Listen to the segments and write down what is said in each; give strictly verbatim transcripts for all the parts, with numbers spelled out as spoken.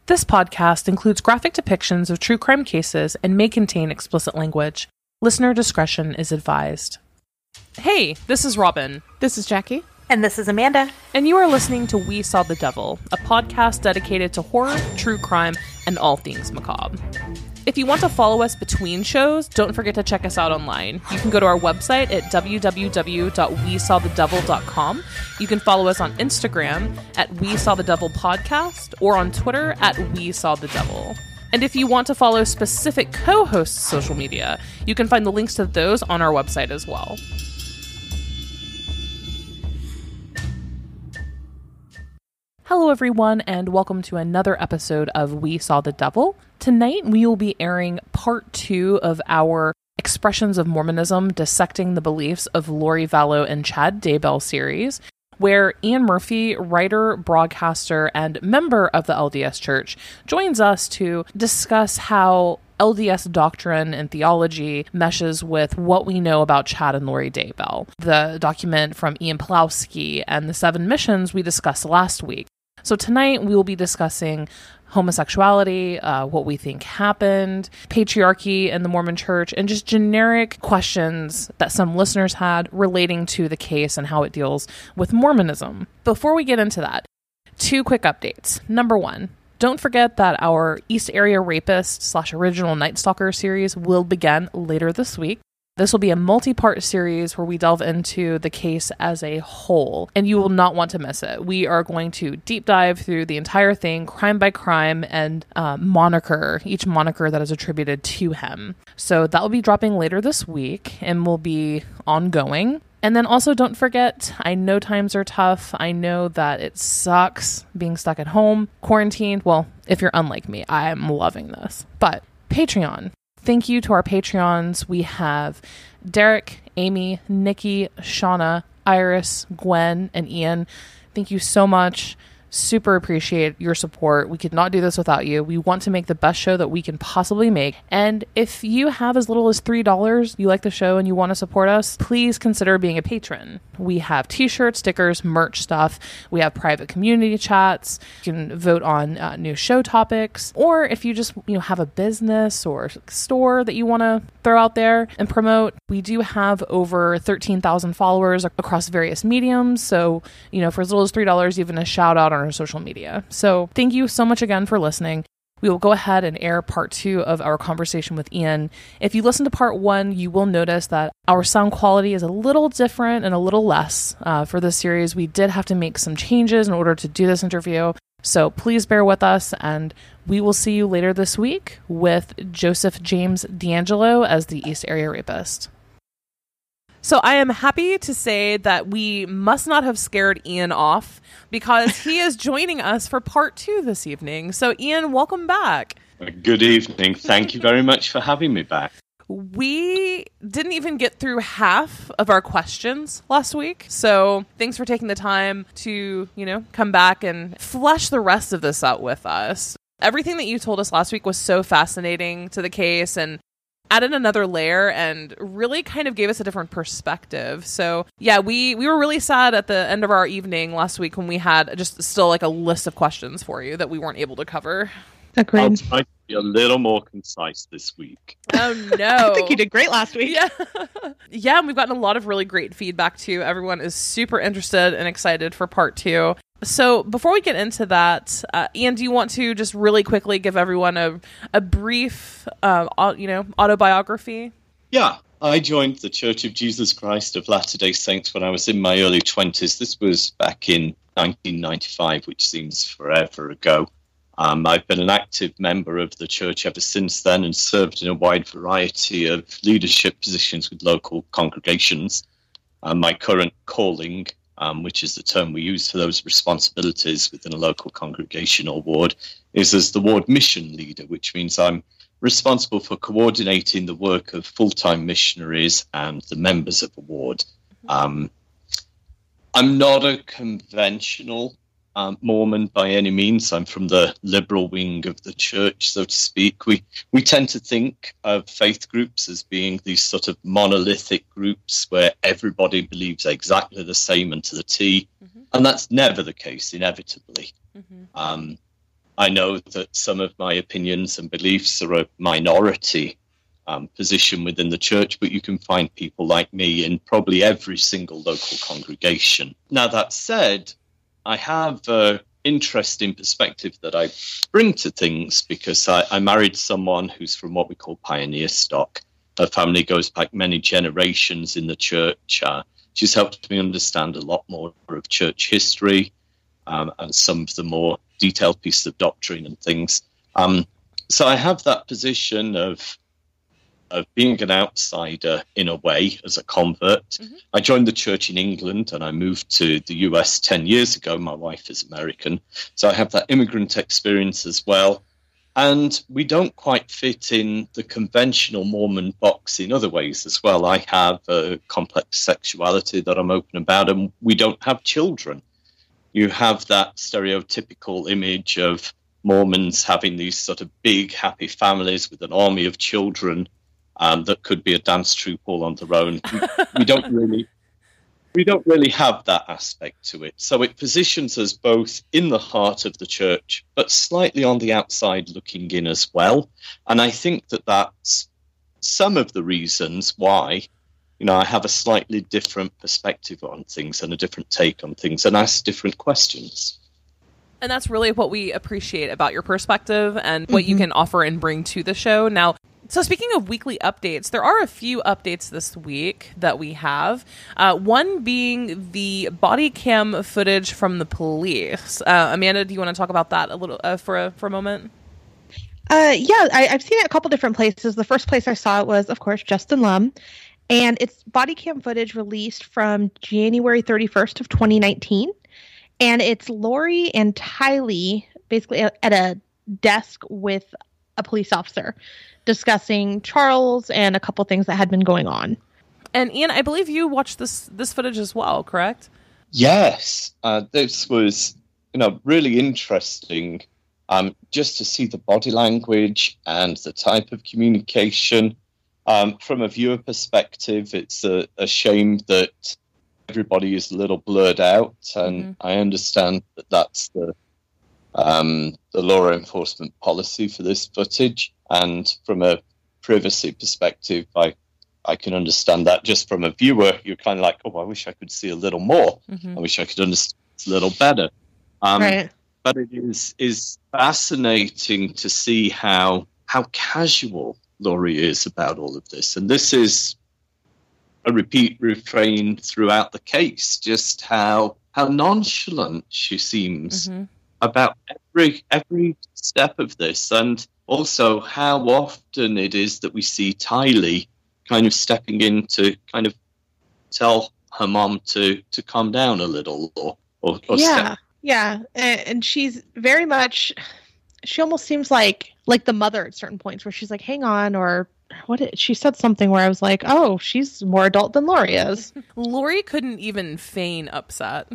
This podcast includes graphic depictions of true crime cases and may contain explicit language. Listener discretion is advised. Hey, this is Robin. This is Jackie. And this is Amanda. And you are listening to We Saw the Devil, a podcast dedicated to horror, true crime, and all things macabre. If you want to follow us between shows, don't forget to check us out online. You can go to our website at w w w dot we saw the devil dot com. You can follow us on Instagram at We Saw the Devil Podcast or on Twitter at We Saw the Devil. And if you want to follow specific co-hosts' social media, you can find the links to those on our website as well. Hello, everyone, and welcome to another episode of We Saw the Devil. Tonight, we will be airing part two of our Expressions of Mormonism, Dissecting the Beliefs of Lori Vallow and Chad Daybell series, where Ian Murphy, writer, broadcaster, and member of the L D S Church, joins us to discuss how L D S doctrine and theology meshes with what we know about Chad and Lori Daybell, the document from Ian Pawlowski, and the seven missions we discussed last week. So tonight we will be discussing homosexuality, uh, what we think happened, patriarchy in the Mormon Church, and just generic questions that some listeners had relating to the case and how it deals with Mormonism. Before we get into that, two quick updates. Number one, don't forget that our East Area Rapist slash Original Night Stalker series will begin later this week. This will be a multi-part series where we delve into the case as a whole, and you will not want to miss it. We are going to deep dive through the entire thing, crime by crime, and uh, moniker, each moniker that is attributed to him. So that will be dropping later this week and will be ongoing. And then also don't forget, I know times are tough. I know that it sucks being stuck at home, quarantined. Well, if you're unlike me, I'm loving this. But Patreon. Thank you to our Patreons. We have Derek, Amy, Nikki, Shauna, Iris, Gwen, and Ian. Thank you so much. Super appreciate your support. We could not do this without you. We want to make the best show that we can possibly make. And if you have as little as three dollars, you like the show and you want to support us, please consider being a patron. We have t-shirts, stickers, merch stuff. We have private community chats. You can vote on uh, new show topics. Or if you just you know have a business or store that you want to throw out there and promote, we do have over thirteen thousand followers across various mediums. So, you know, for as little as three dollars, even a shout out on our social media. So thank you so much again for listening. We will go ahead and air part two of our conversation with Ian. If you listen to part one, you will notice that our sound quality is a little different and a little less uh, for this series. We did have to make some changes in order to do this interview. So please bear with us, and we will see you later this week with Joseph James D'Angelo as the East Area Rapist. So I am happy to say that we must not have scared Ian off because he is joining us for part two this evening. So Ian, welcome back. Good evening. Thank you very much for having me back. We didn't even get through half of our questions last week. So thanks for taking the time to, you know, come back and flesh the rest of this out with us. Everything that you told us last week was so fascinating to the case and added another layer and really kind of gave us a different perspective. So yeah, we, we were really sad at the end of our evening last week when we had just still like a list of questions for you that we weren't able to cover. Agreed. I'll try to be a little more concise this week. Oh no. I think you did great last week. Yeah. Yeah, and we've gotten a lot of really great feedback too. Everyone is super interested and excited for part two. So before we get into that, uh, Ian, do you want to just really quickly give everyone a a brief, uh, you know, autobiography? Yeah, I joined the Church of Jesus Christ of Latter-day Saints when I was in my early twenties. This was back in nineteen ninety-five, which seems forever ago. Um, I've been an active member of the church ever since then and served in a wide variety of leadership positions with local congregations. Um, my current calling, Um, which is the term we use for those responsibilities within a local congregation or ward, is as the ward mission leader, which means I'm responsible for coordinating the work of full-time missionaries and the members of the ward. Um, I'm not a conventional um, Mormon by any means. I'm from the liberal wing of the church, so to speak. We we tend to think of faith groups as being these sort of monolithic groups where everybody believes exactly the same and to the T, mm-hmm. and that's never the case, inevitably. Mm-hmm. Um, I know that some of my opinions and beliefs are a minority um, position within the church, but you can find people like me in probably every single local congregation. Now, that said, I have an interesting perspective that I bring to things because I, I married someone who's from what we call pioneer stock. Her family goes back many generations in the church. Uh, she's helped me understand a lot more of church history um, and some of the more detailed pieces of doctrine and things. Um, so I have that position of of being an outsider in a way as a convert. Mm-hmm. I joined the church in England and I moved to the U S ten years ago. My wife is American, so I have that immigrant experience as well. And we don't quite fit in the conventional Mormon box in other ways as well. I have a complex sexuality that I'm open about, and we don't have children. You have that stereotypical image of Mormons having these sort of big, happy families with an army of children um, that could be a dance troupe all on their own. We, we don't really, we don't really have that aspect to it. So it positions us both in the heart of the church, but slightly on the outside looking in as well. And I think that that's some of the reasons why, you know, I have a slightly different perspective on things and a different take on things and ask different questions. And that's really what we appreciate about your perspective and what mm-hmm. you can offer and bring to the show. Now, so speaking of weekly updates, there are a few updates this week that we have. Uh, one being the body cam footage from the police. Uh, Amanda, do you want to talk about that a little uh, for a, for a moment? Uh, yeah, I, I've seen it a couple different places. The first place I saw it was, of course, Justin Lum. And it's body cam footage released from January thirty-first of twenty nineteen. And it's Lori and Tylee basically at a desk with a police officer discussing Charles and a couple things that had been going on. And Ian, I believe you watched this this footage as well, correct? Yes. Uh, this was, you know, really interesting um, just to see the body language and the type of communication. Um, from a viewer perspective, it's a, a shame that everybody is a little blurred out, and mm-hmm. I understand that that's the um, the law enforcement policy for this footage. And from a privacy perspective, I I can understand that. Just from a viewer, you're kind of like, oh, I wish I could see a little more. Mm-hmm. I wish I could understand a little better. Um, right. But it is is fascinating to see how how casual Lori is about all of this. And this is a repeat refrain throughout the case, just how how nonchalant she seems mm-hmm. about every every step of this, and also how often it is that we see Tylee kind of stepping in to kind of tell her mom to to calm down a little, or, or, or yeah step. yeah and she's very much, she almost seems like like the mother at certain points where she's like, hang on, or what did, she said something where I was like, oh, she's more adult than Lori is. Lori couldn't even feign upset.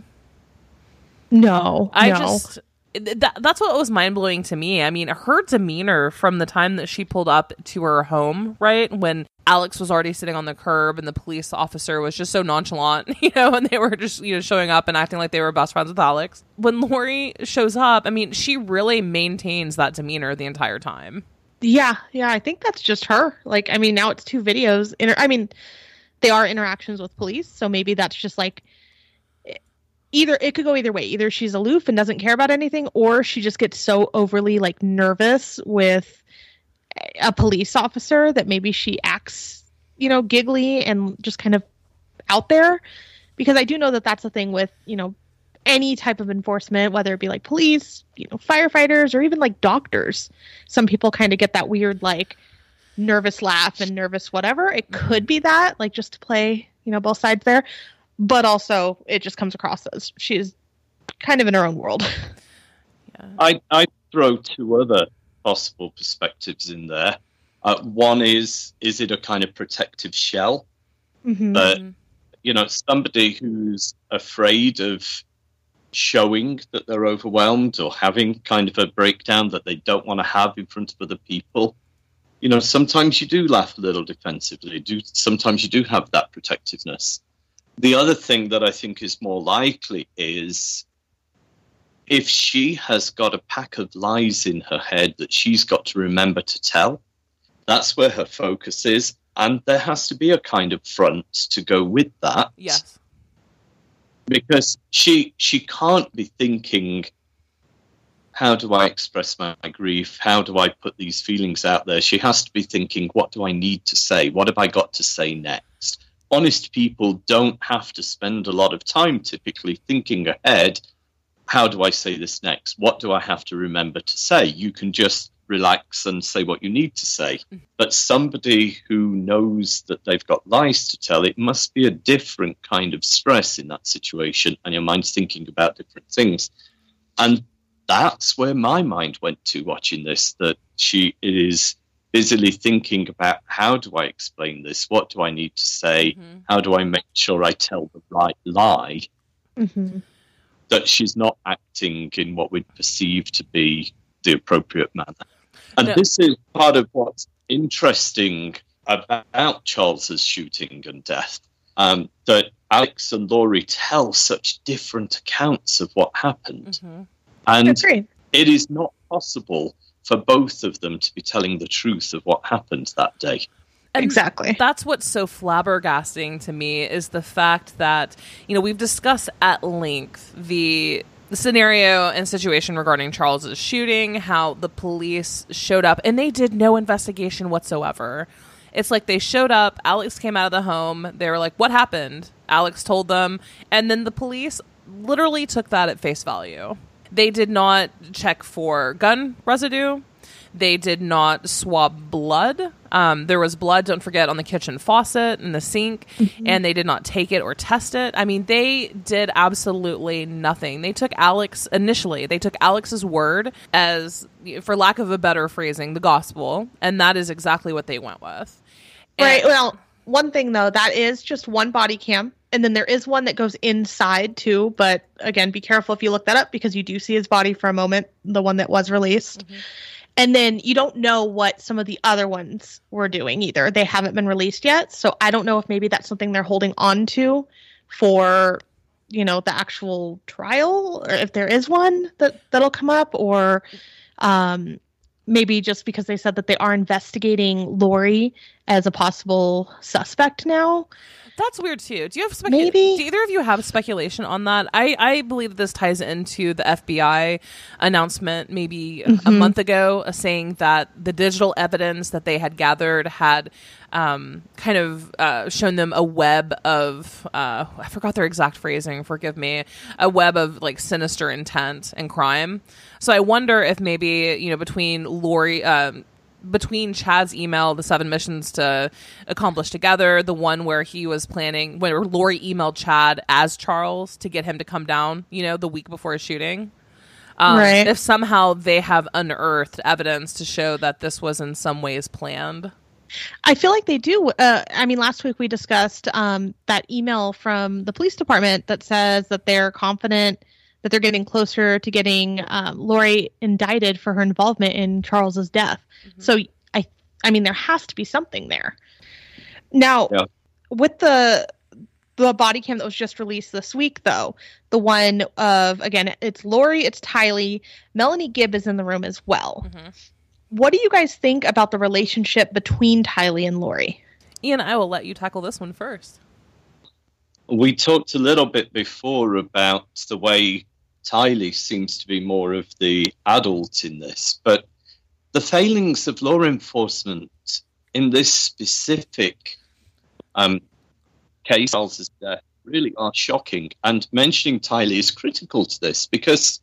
No, I no. just, that, that's what was mind-blowing to me. I mean, her demeanor from the time that she pulled up to her home, right, when Alex was already sitting on the curb and the police officer was just so nonchalant, you know, and they were just, you know, showing up and acting like they were best friends with Alex. When Lori shows up, I mean, she really maintains that demeanor the entire time. Yeah, yeah, I think that's just her. Like, I mean, now it's two videos. Inter- I mean, they are interactions with police, so maybe that's just like, either, it could go either way. Either she's aloof and doesn't care about anything, or she just gets so overly, like, nervous with a police officer that maybe she acts, you know, giggly and just kind of out there. Because I do know that that's the thing with, you know, any type of enforcement, whether it be like police, you know, firefighters, or even like doctors. Some people kind of get that weird, like, nervous laugh and nervous whatever. It could be that, like, just to play, you know, both sides there. But also, it just comes across as she's kind of in her own world. Yeah. I I throw two other possible perspectives in there. Uh, one is, is it a kind of protective shell? Mm-hmm. That, you know, somebody who's afraid of showing that they're overwhelmed or having kind of a breakdown that they don't want to have in front of other people. You know, sometimes you do laugh a little defensively. Do sometimes you do have that protectiveness. The other thing that I think is more likely is if she has got a pack of lies in her head that she's got to remember to tell, that's where her focus is. And there has to be a kind of front to go with that. Yes. Because she she can't be thinking, how do I express my grief? How do I put these feelings out there? She has to be thinking, what do I need to say? What have I got to say next? Honest people don't have to spend a lot of time typically thinking ahead. How do I say this next? What do I have to remember to say? You can just relax and say what you need to say. But somebody who knows that they've got lies to tell, it must be a different kind of stress in that situation, and your mind's thinking about different things. And that's where my mind went to watching this, that she is busily thinking about, how do I explain this? What do I need to say? Mm-hmm. How do I make sure I tell the right lie? Mm-hmm. That she's not acting in what we'd perceive to be the appropriate manner. And no. This is part of what's interesting about Charles's shooting and death, um, that Alex and Laurie tell such different accounts of what happened. Mm-hmm. And it is not possible for both of them to be telling the truth of what happened that day. And exactly. That's what's so flabbergasting to me, is the fact that, you know, we've discussed at length the the scenario and situation regarding Charles's shooting, how the police showed up and they did no investigation whatsoever. It's like they showed up, Alex came out of the home, they were like, what happened? Alex told them, and then the police literally took that at face value. They did not check for gun residue. They did not swab blood. Um, there was blood, don't forget, on the kitchen faucet and the sink, mm-hmm. and they did not take it or test it. I mean, they did absolutely nothing. They took Alex, initially, they took Alex's word as, for lack of a better phrasing, the gospel, and that is exactly what they went with. And- right, well, one thing, though, that is just one body cam, and then there is one that goes inside, too, but again, be careful if you look that up, because you do see his body for a moment, the one that was released. Mm-hmm. And then you don't know what some of the other ones were doing either. They haven't been released yet. So I don't know if maybe that's something they're holding on to for, you know, the actual trial, or if there is one that, that'll come up, or um, maybe just because they said that they are investigating Laurie as a possible suspect now. That's weird too. Do you have specu- Maybe. Do either of you have speculation on that? I, I believe that this ties into the F B I announcement maybe mm-hmm. a month ago, uh, saying that the digital evidence that they had gathered had um, kind of uh, shown them a web of uh, I forgot their exact phrasing. Forgive me. A web of like sinister intent and crime. So I wonder if maybe, you know, between Laurie. Um, between Chad's email, the seven missions to accomplish together, the one where he was planning, where Laurie emailed Chad as Charles to get him to come down, you know, the week before his shooting. Um, right. If somehow they have unearthed evidence to show that this was in some ways planned. I feel like they do. Uh, I mean, last week we discussed um, that email from the police department that says that they're confident that they're getting closer to getting um, Laurie indicted for her involvement in Charles's death. Mm-hmm. So, I I mean, there has to be something there. Now, yeah. with the the body cam that was just released this week, though, the one of, again, it's Laurie, it's Tylee, Melanie Gibb is in the room as well. Mm-hmm. What do you guys think about the relationship between Tylee and Laurie? Ian, I will let you tackle this one first. We talked a little bit before about the way Tylee seems to be more of the adult in this, but the failings of law enforcement in this specific um, case, Charles's death, really are shocking. And mentioning Tylee is critical to this, because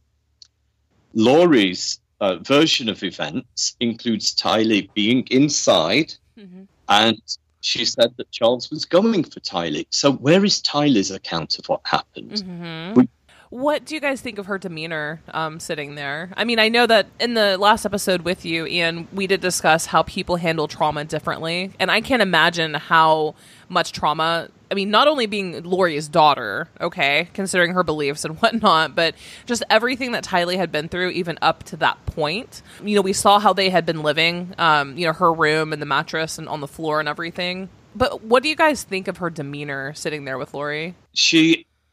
Laurie's uh, version of events includes Tylee being inside, mm-hmm. and she said that Charles was going for Tylee. So where is Tylee's account of what happened? Mm-hmm. We- What do you guys think of her demeanor um, sitting there? I mean, I know that in the last episode with you, Ian, we did discuss how people handle trauma differently. And I can't imagine how much trauma, I mean, not only being Laurie's daughter, okay, considering her beliefs and whatnot, but just everything that Tylee had been through even up to that point. You know, we saw how they had been living, um, you know, her room and the mattress and on the floor and everything. But what do you guys think of her demeanor sitting there with Laurie? She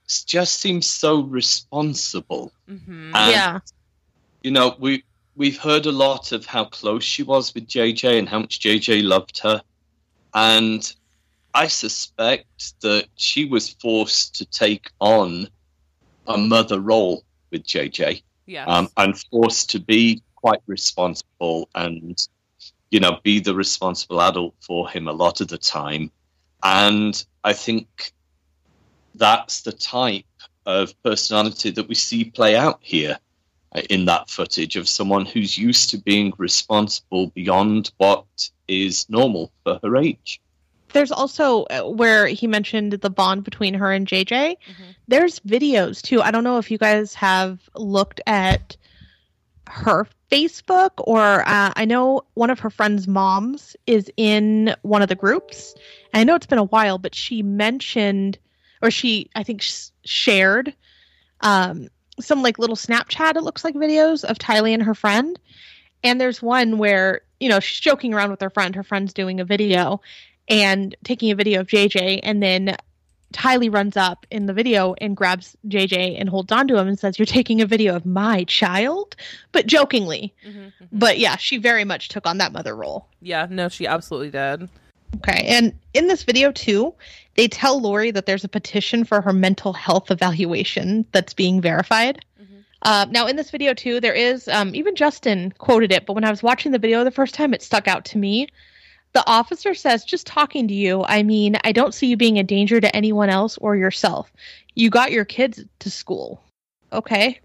just seems so responsible. Mm-hmm. And, yeah. You know, we, we've heard a lot of how close she was with J J and how much J J loved her. And I suspect that she was forced to take on a mother role with J J. Yes. Um, and forced to be quite responsible and, you know, be the responsible adult for him a lot of the time. And I think that's the type of personality that we see play out here in that footage of someone who's used to being responsible beyond what is normal for her age. There's also uh, where he mentioned the bond between her and J J. Mm-hmm. There's videos too. I don't know if you guys have looked at her Facebook or uh, I know one of her friend's moms is in one of the groups. And I know it's been a while, but she mentioned or she, I think, sh- shared um, some like little Snapchat, it looks like, videos of Tylee and her friend. And there's one where, you know, she's joking around with her friend. Her friend's doing a video and taking a video of J J, and then Tylee runs up in the video and grabs J J and holds onto him and says, "You're taking a video of my child," but jokingly. Mm-hmm, mm-hmm. But yeah, she very much took on that mother role. Yeah, no, she absolutely did. Okay, and in this video too, they tell Lori that there's a petition for her mental health evaluation that's being verified. Mm-hmm. Uh, now, in this video too, there is, um, even Justin quoted it, but when I was watching the video the first time, it stuck out to me. The officer says, "Just talking to you, I mean, I don't see you being a danger to anyone else or yourself. You got your kids to school." Okay.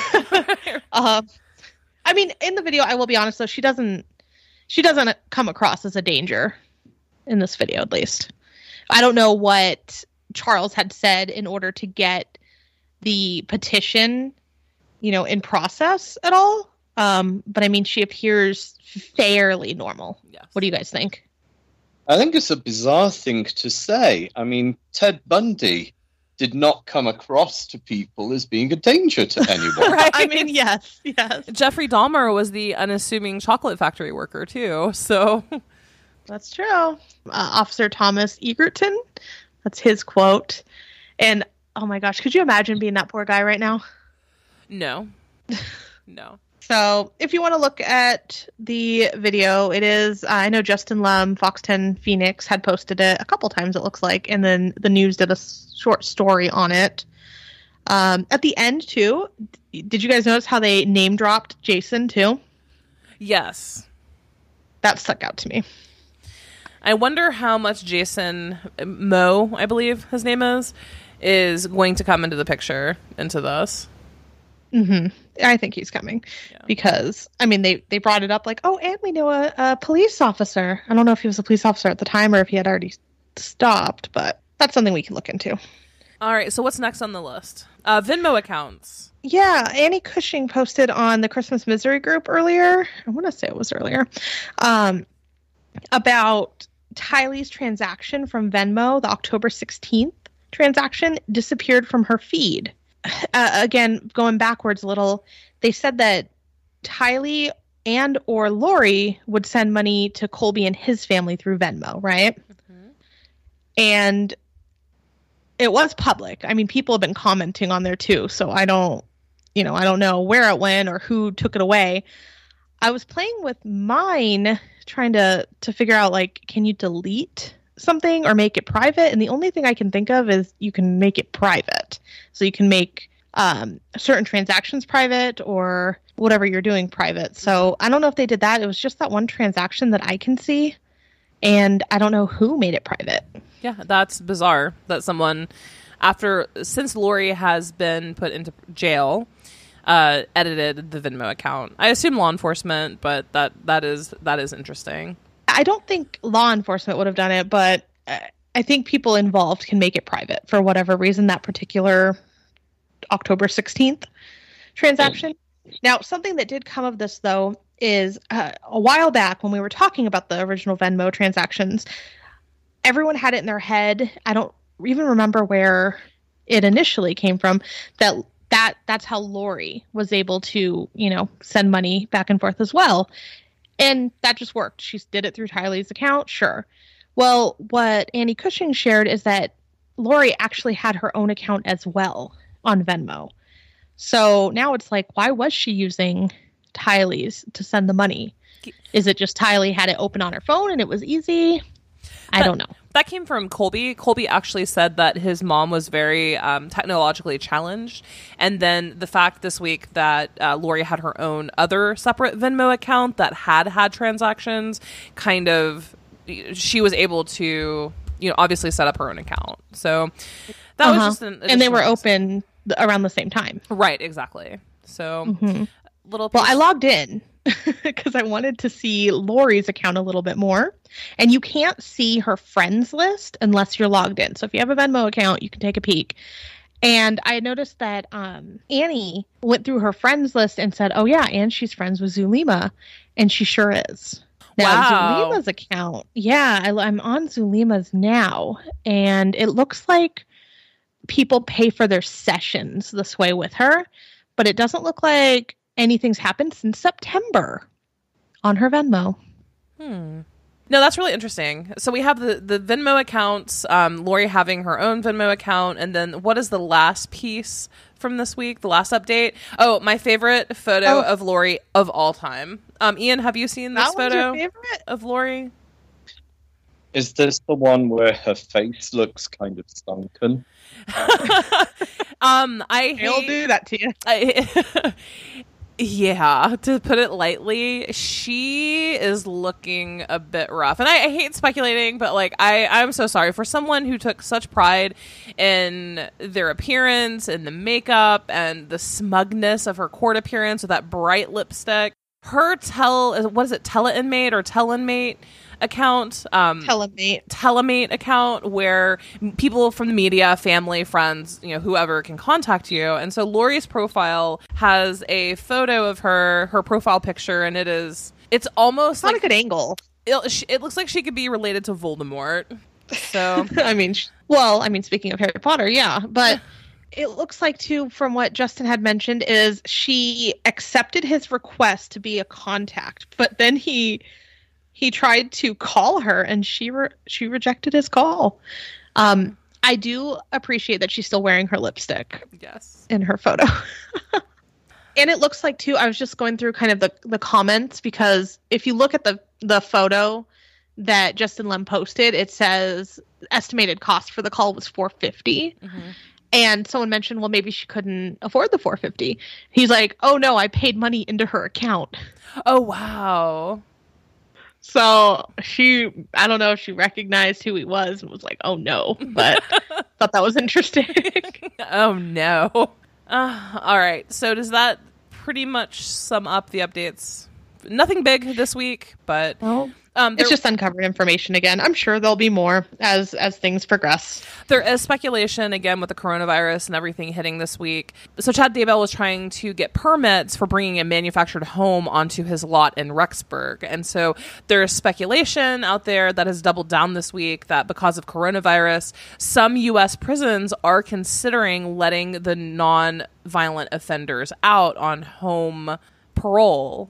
uh, I mean, in the video, I will be honest, though, she doesn't, she doesn't come across as a danger in this video, at least. I don't know what Charles had said in order to get the petition, you know, in process at all. Um, but I mean, she appears fairly normal. Yes. What do you guys think? I think it's a bizarre thing to say. I mean, Ted Bundy did not come across to people as being a danger to anyone. Right? I mean, yes, yes. Jeffrey Dahmer was the unassuming chocolate factory worker too, so that's true. Uh, Officer Thomas Egerton, that's his quote. And oh my gosh, could you imagine being that poor guy right now? No, no. So if you want to look at the video, it is, uh, I know Justin Lum, Fox ten Phoenix, had posted it a couple times, it looks like, and then the news did a short story on it. Um, at the end, too, did you guys notice how they name dropped Jason, too? Yes. That stuck out to me. I wonder how much Jason Moe, I believe his name is, is going to come into the picture into this. Mm-hmm. I think he's coming yeah. because, I mean, they, they brought it up like, oh, and we know a, a police officer. I don't know if he was a police officer at the time or if he had already stopped, but that's something we can look into. All right, so what's next on the list? Uh, Venmo accounts. Yeah, Annie Cushing posted on the Christmas Misery group earlier. I want to say it was earlier. Um, about Tylee's transaction from Venmo, the October sixteenth transaction, disappeared from her feed. Uh, again, going backwards a little, they said that Tylee and or Lori would send money to Colby and his family through Venmo, right? Mm-hmm. And it was public. I mean, people have been commenting on there too, so I don't, you know, I don't know where it went or who took it away. I was playing with mine, trying to to figure out, like, can you delete something or make it private? And the only thing I can think of is you can make it private. So you can make um, certain transactions private or whatever you're doing private. So I don't know if they did that. It was just that one transaction that I can see. And I don't know who made it private. Yeah, that's bizarre that someone, after, since Lori has been put into jail, uh, edited the Venmo account. I assume law enforcement, but that that is that is interesting. I don't think law enforcement would have done it, but I think people involved can make it private for whatever reason, that particular October sixteenth transaction. Now, something that did come of this, though, is uh, a while back when we were talking about the original Venmo transactions, everyone had it in their head. I don't even remember where it initially came from, that that that's how Lori was able to, you know, send money back and forth as well. And that just worked. She did it through Tylee's account. Sure. Well, what Annie Cushing shared is that Lori actually had her own account as well on Venmo. So now it's like, why was she using Tylee's to send the money? Is it just Tylee had it open on her phone and it was easy? I That- don't know. That came from Colby. Colby actually said that his mom was very um, technologically challenged. And then the fact this week that uh, Lori had her own other separate Venmo account that had had transactions, kind of, she was able to, you know, obviously set up her own account. So that Uh-huh. was just an And they were additional- open th- around the same time. Right, exactly. So Mhm. little Well, I piece- logged in because I wanted to see Lori's account a little bit more. And you can't see her friends list unless you're logged in. So if you have a Venmo account, you can take a peek. And I noticed that um, Annie went through her friends list and said, oh, yeah, and she's friends with Zulema. And she sure is. Now, Wow. Zulema's account, yeah, I, I'm on Zulema's now. And it looks like people pay for their sessions this way with her. But it doesn't look like anything's happened since September on her Venmo. Hmm. No, that's really interesting. So we have the, the Venmo accounts, um, Lori having her own Venmo account, and then what is the last piece from this week, the last update? Oh, my favorite photo Oh. of Lori of all time. Um, Ian, have you seen this That one's your photo favorite? of Lori? Is this the one where her face looks kind of sunken? um, I He'll hate, do that to you. I, yeah, to put it lightly, she is looking a bit rough. And I, I hate speculating, but like I, I'm so sorry for someone who took such pride in their appearance and the makeup and the smugness of her court appearance with that bright lipstick. Her tell what is it, Teleinmate or Telinmate account? Um Telemate. Telemate account where people from the media, family, friends, you know, whoever can contact you. And so Lori's profile has a photo of her, her profile picture, and it is, it's almost Not like, a good angle. it, it looks like she could be related to Voldemort. So, I mean, sh- well, I mean, speaking of Harry Potter, yeah, but it looks like too, from what Justin had mentioned, is she accepted his request to be a contact, but then he he tried to call her, and she re- she rejected his call. Um, I do appreciate that she's still wearing her lipstick yes. in her photo. And it looks like too, I was just going through kind of the, the comments, because if you look at the, the photo that Justin Lem posted, it says estimated cost for the call was four hundred fifty dollars. Mm-hmm. And someone mentioned, well, maybe she couldn't afford the four hundred fifty dollars. He's like, oh no, I paid money into her account. Oh, wow. So she, I don't know if she recognized who he was and was like, oh no, but thought that was interesting. Oh, no. Uh, all right. So does that pretty much sum up the updates? Nothing big this week, but Well, um, there, it's just uncovered information again. I'm sure there'll be more as as things progress. there is speculation again with the coronavirus and everything hitting this week. So Chad Daybell was trying to get permits for bringing a manufactured home onto his lot in Rexburg. And so there is speculation out there that has doubled down this week that because of coronavirus, some U S prisons are considering letting the non-violent offenders out on home parole.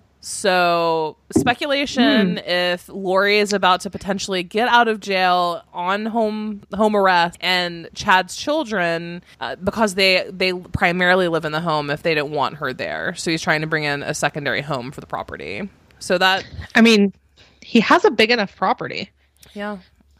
So speculation if Lori is about to potentially get out of jail on home home arrest, and Chad's children, uh, because they they primarily live in the home if they don't want her there. So he's trying to bring in a secondary home for the property. So that, I mean, he has a big enough property. yeah.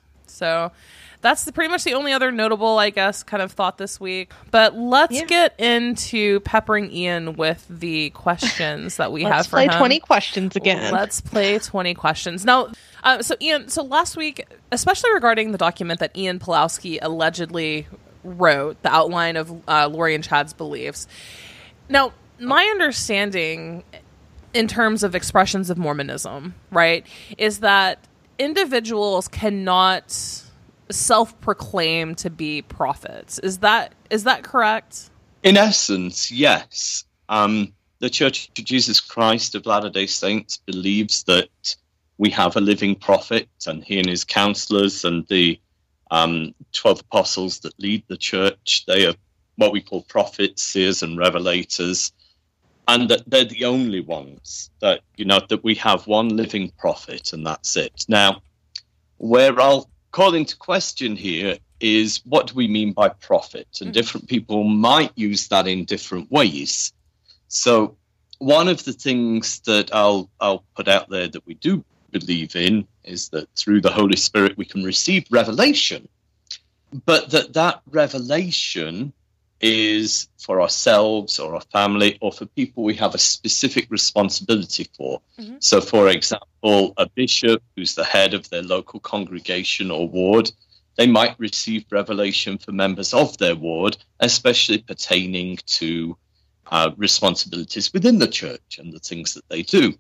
So that's the, pretty much the only other notable, I guess, kind of thought this week. But let's Yeah. get into peppering Ian with the questions that we have Let's for play him. twenty questions again. Let's play twenty questions. Now, uh, so Ian, so last week, especially regarding the document that Ian Pulowski allegedly wrote, the outline of uh, Lori and Chad's beliefs. Now, my understanding in terms of expressions of Mormonism, right, is that individuals cannot self-proclaim to be prophets. Is that is that correct? In essence, yes. Um, the Church of Jesus Christ of Latter-day Saints believes that we have a living prophet, and he and his counselors and the um, twelve apostles that lead the church, they are what we call prophets, seers, and revelators, and that they're the only ones that, you know, that we have one living prophet, and that's it. Now, where I'll call into question here is, what do we mean by prophet? And Mm-hmm. different people might use that in different ways. So one of the things that I'll I'll put out there that we do believe in is that through the Holy Spirit we can receive revelation, but that that revelation is for ourselves or our family or for people we have a specific responsibility for. Mm-hmm. So, for example, a bishop who's the head of their local congregation or ward, they might receive revelation for members of their ward, especially pertaining to uh, responsibilities within the church and the things that they do.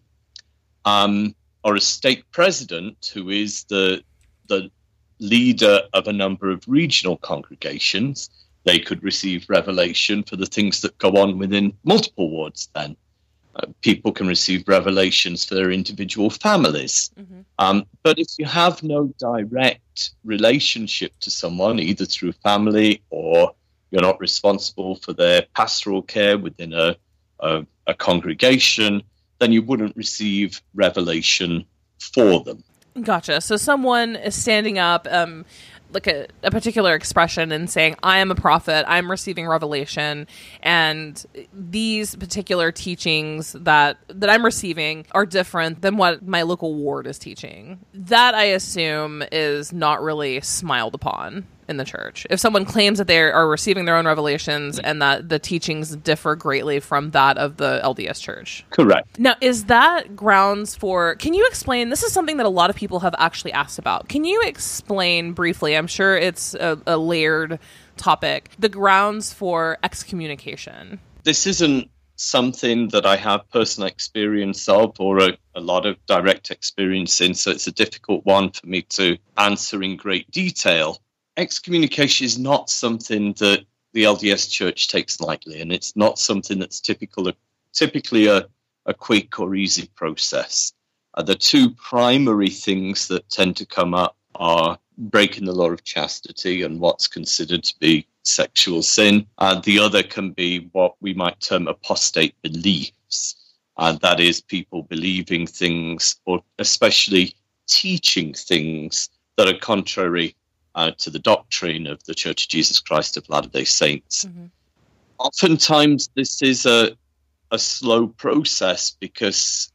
Um, or a stake president who is the the leader of a number of regional congregations, they could receive revelation for the things that go on within multiple wards then. Uh, people can receive revelations for their individual families. Mm-hmm. Um, but if you have no direct relationship to someone, either through family or you're not responsible for their pastoral care within a, a, a congregation, then you wouldn't receive revelation for them. Gotcha. So someone is standing up, um, like a, a particular expression and saying, I am a prophet, I'm receiving revelation, and these particular teachings that, that I'm receiving are different than what my local ward is teaching. That, I assume, is not really smiled upon in the church. If someone claims that they are receiving their own revelations and that the teachings differ greatly from that of the L D S church. Correct. Now, is that grounds for, can you explain, this is something that a lot of people have actually asked about. Can you explain briefly, I'm sure it's a, a layered topic, the grounds for excommunication? This isn't something that I have personal experience of or a, a lot of direct experience in, so it's a difficult one for me to answer in great detail. Excommunication is not something that the L D S Church takes lightly, and it's not something that's typical, typically a, a quick or easy process. Uh, the two primary things that tend to come up are breaking the law of chastity and what's considered to be sexual sin. Uh, the other can be what we might term apostate beliefs. Uh, that is, people believing things or especially teaching things that are contrary Uh, to the doctrine of the Church of Jesus Christ of Latter-day Saints. Mm-hmm. Oftentimes, this is a, a slow process because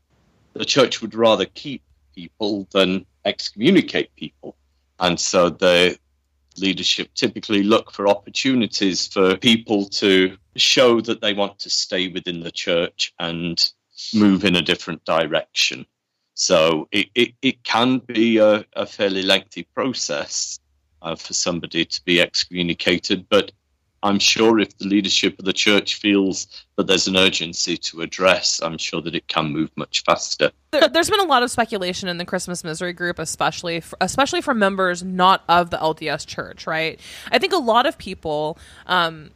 the church would rather keep people than excommunicate people. And so the leadership typically look for opportunities for people to show that they want to stay within the church and move in a different direction. So it, it, it can be a, a fairly lengthy process uh, for somebody to be excommunicated, but I'm sure if the leadership of the church feels that there's an urgency to address, I'm sure that it can move much faster. There, there's been a lot of speculation in the Christmas Misery group, especially for, especially from members not of the L D S Church, right? I think a lot of people um,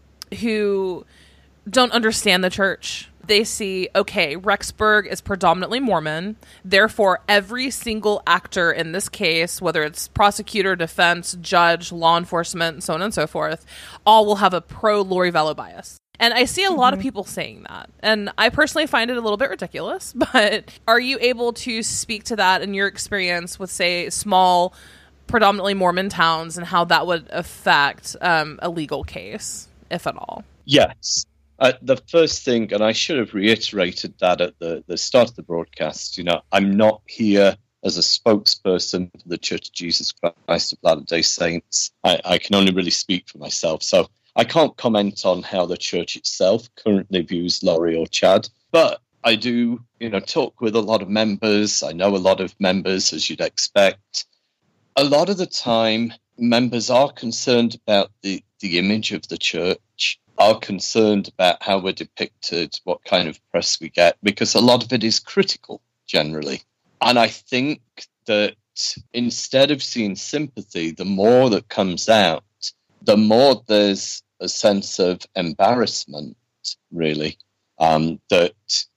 who don't understand the church, they see, okay, Rexburg is predominantly Mormon, therefore every single actor in this case, whether it's prosecutor, defense, judge, law enforcement, so on and so forth, all will have a pro-Lori Vallow bias. And I see a lot mm-hmm. of people saying that. And I personally find it a little bit ridiculous, but are you able to speak to that in your experience with, say, small, predominantly Mormon towns and how that would affect um, a legal case, if at all? Yes. Uh, the first thing, and I should have reiterated that at the, the start of the broadcast, you know, I'm not here as a spokesperson for the Church of Jesus Christ of Latter-day Saints. I, I can only really speak for myself. So I can't comment on how the church itself currently views Lori or Chad, but I do, you know, talk with a lot of members. I know a lot of members, as you'd expect. A lot of the time, members are concerned about the, the image of the church, are concerned about how we're depicted, what kind of press we get, because a lot of it is critical, generally. And I think that instead of seeing sympathy, the more that comes out, the more there's a sense of embarrassment, really, um, that,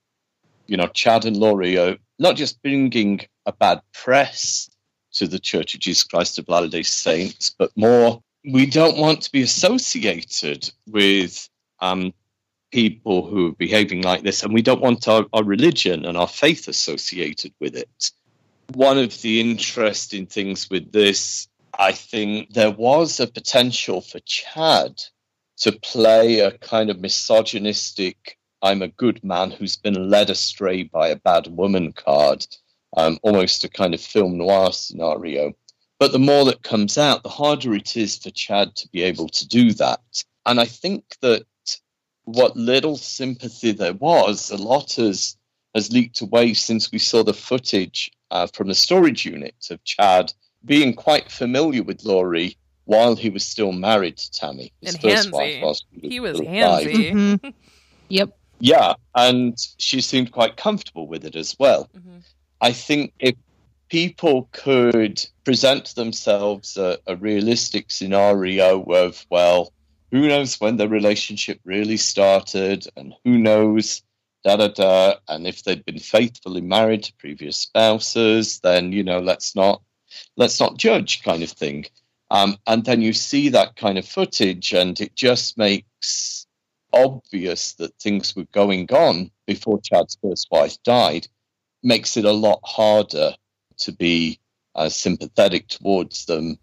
you know, Chad and Lori are not just bringing a bad press to the Church of Jesus Christ of Latter-day Saints, but more, we don't want to be associated with um, people who are behaving like this, and we don't want our, our religion and our faith associated with it. One of the interesting things with this I think there was a potential for Chad to play a kind of misogynistic, I'm a good man who's been led astray by a bad woman card, um, almost a kind of film noir scenario. But the more that comes out, the harder it is for Chad to be able to do that. And I think that what little sympathy there was, a lot has, has leaked away since we saw the footage uh, from the storage unit of Chad being quite familiar with Laurie while he was still married to Tammy. His and first handsy. Wife, he was, he was handsy. Mm-hmm. Yep. Yeah, and she seemed quite comfortable with it as well. Mm-hmm. I think if people could present themselves a, a realistic scenario of, well, who knows when the relationship really started, and who knows, da-da-da, and if they'd been faithfully married to previous spouses, then, you know, let's not let's not judge kind of thing. Um, and then you see that kind of footage, and it just makes obvious that things were going on before Chad's first wife died, makes it a lot harder to be uh, sympathetic towards them,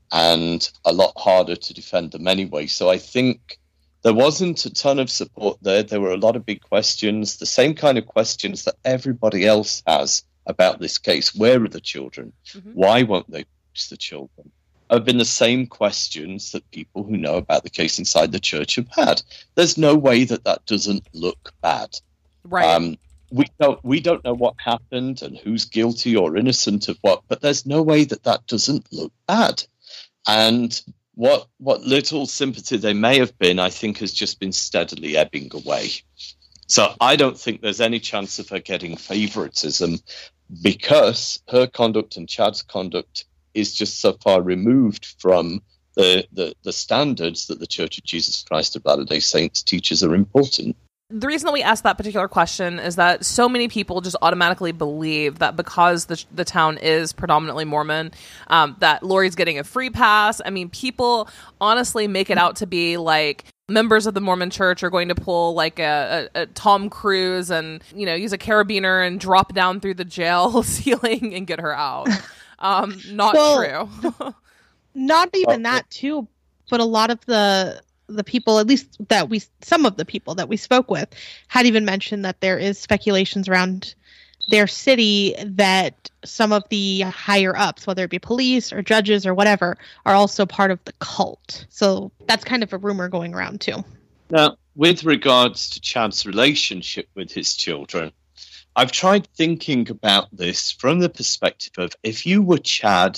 and a lot harder to defend them anyway. So I think there wasn't a ton of support there. There were a lot of big questions, the same kind of questions that everybody else has about this case. Where are the children? Mm-hmm. Why won't they produce the children? Have been the same questions that people who know about the case inside the church have had. There's no way that that doesn't look bad. Right. Um, we don't we don't know what happened and who's guilty or innocent of what, but there's no way that that doesn't look bad. And what what little sympathy there may have been, I think, has just been steadily ebbing away. So I don't think there's any chance of her getting favoritism, because her conduct and Chad's conduct is just so far removed from the, the, the standards that the Church of Jesus Christ of Latter-day Saints teaches are important. The reason that we asked that particular question is that so many people just automatically believe that because the the town is predominantly Mormon, um, that Laurie's getting a free pass. I mean, people honestly make it out to be like members of the Mormon Church are going to pull like a, a, a Tom Cruise and, you know, use a carabiner and drop down through the jail ceiling and get her out. Um, not well, true. Not even that too, but a lot of the the people, at least that we, some of the people that we spoke with, had even mentioned that there is speculations around their city that some of the higher ups, whether it be police or judges or whatever, are also part of the cult. So that's kind of a rumor going around too. Now, with regards to Chad's relationship with his children, I've tried thinking about this from the perspective of, if you were Chad,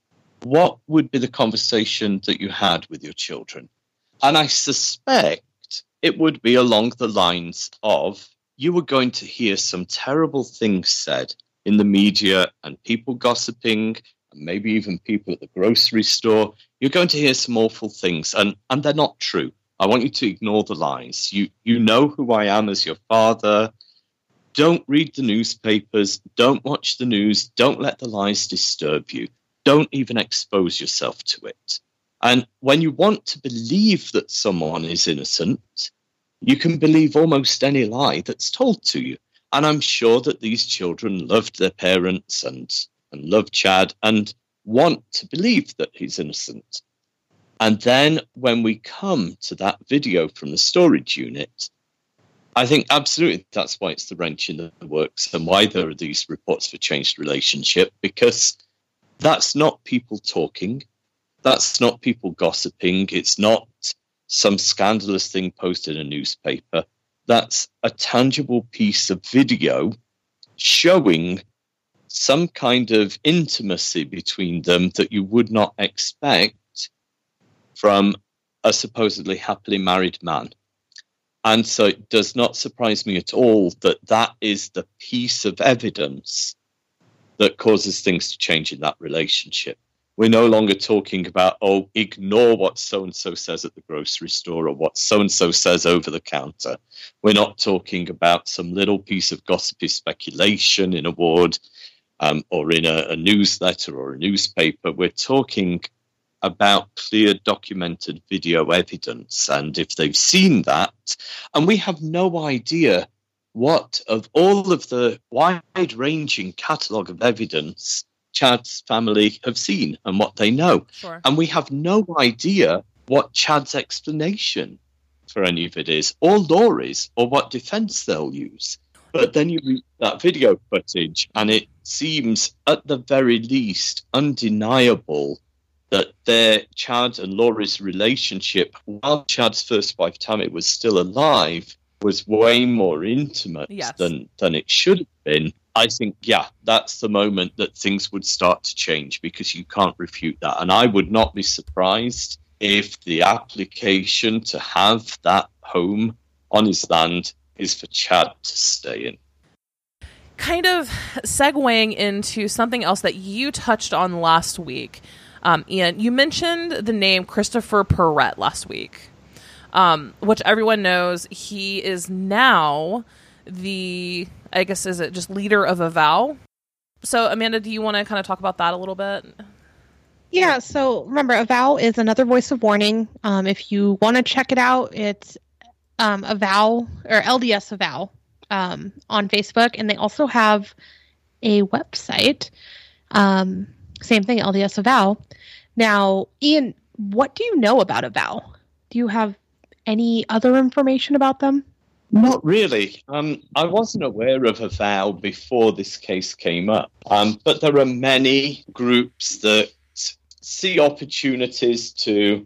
what would be the conversation that you had with your children? And I suspect it would be along the lines of, you were going to hear some terrible things said in the media and people gossiping, and maybe even people at the grocery store. You're going to hear some awful things, and, and they're not true. I want you to ignore the lies. You, you know who I am as your father. Don't read the newspapers. Don't watch the news. Don't let the lies disturb you. Don't even expose yourself to it. And when you want to believe that someone is innocent, you can believe almost any lie that's told to you. And I'm sure that these children loved their parents and, and loved Chad and want to believe that he's innocent. And then when we come to that video from the storage unit, I think absolutely that's why it's the wrench in the works and why there are these reports for changed relationship, because that's not people talking. That's not people gossiping. It's not some scandalous thing posted in a newspaper. That's a tangible piece of video showing some kind of intimacy between them that you would not expect from a supposedly happily married man. And so it does not surprise me at all that that is the piece of evidence that causes things to change in that relationship. We're no longer talking about, oh, ignore what so-and-so says at the grocery store or what so-and-so says over the counter. We're not talking about some little piece of gossipy speculation in a ward um, or in a, a newsletter or a newspaper. We're talking about clear documented video evidence. And if they've seen that, and we have no idea what of all of the wide-ranging catalogue of evidence Chad's family have seen and what they know. Sure. And we have no idea what Chad's explanation for any of it is, or Laurie's, or what defense they'll use. But then you read that video footage, and it seems, at the very least, undeniable that their Chad and Laurie's relationship, while Chad's first wife Tammy was still alive, was way more intimate yes. than, than it should have been. I think, yeah, that's the moment that things would start to change, because you can't refute that. And I would not be surprised if the application to have that home on his land is for Chad to stay in. Kind of segueing into something else that you touched on last week, um, Ian, you mentioned the name Christopher Perrette last week, um, which everyone knows. He is now the, I guess, is it just leader of Avow? So, Amanda, do you want to kind of talk about that a little bit? Yeah, so remember, Avow is another voice of warning. Um, if you want to check it out, it's um, Avow, or L D S Avow, um, on Facebook. And they also have a website. Um, same thing, L D S Avow. Now, Ian, what do you know about Avow? Do you have any other information about them? Not really. Um, I wasn't aware of Avow before this case came up. Um, but there are many groups that see opportunities to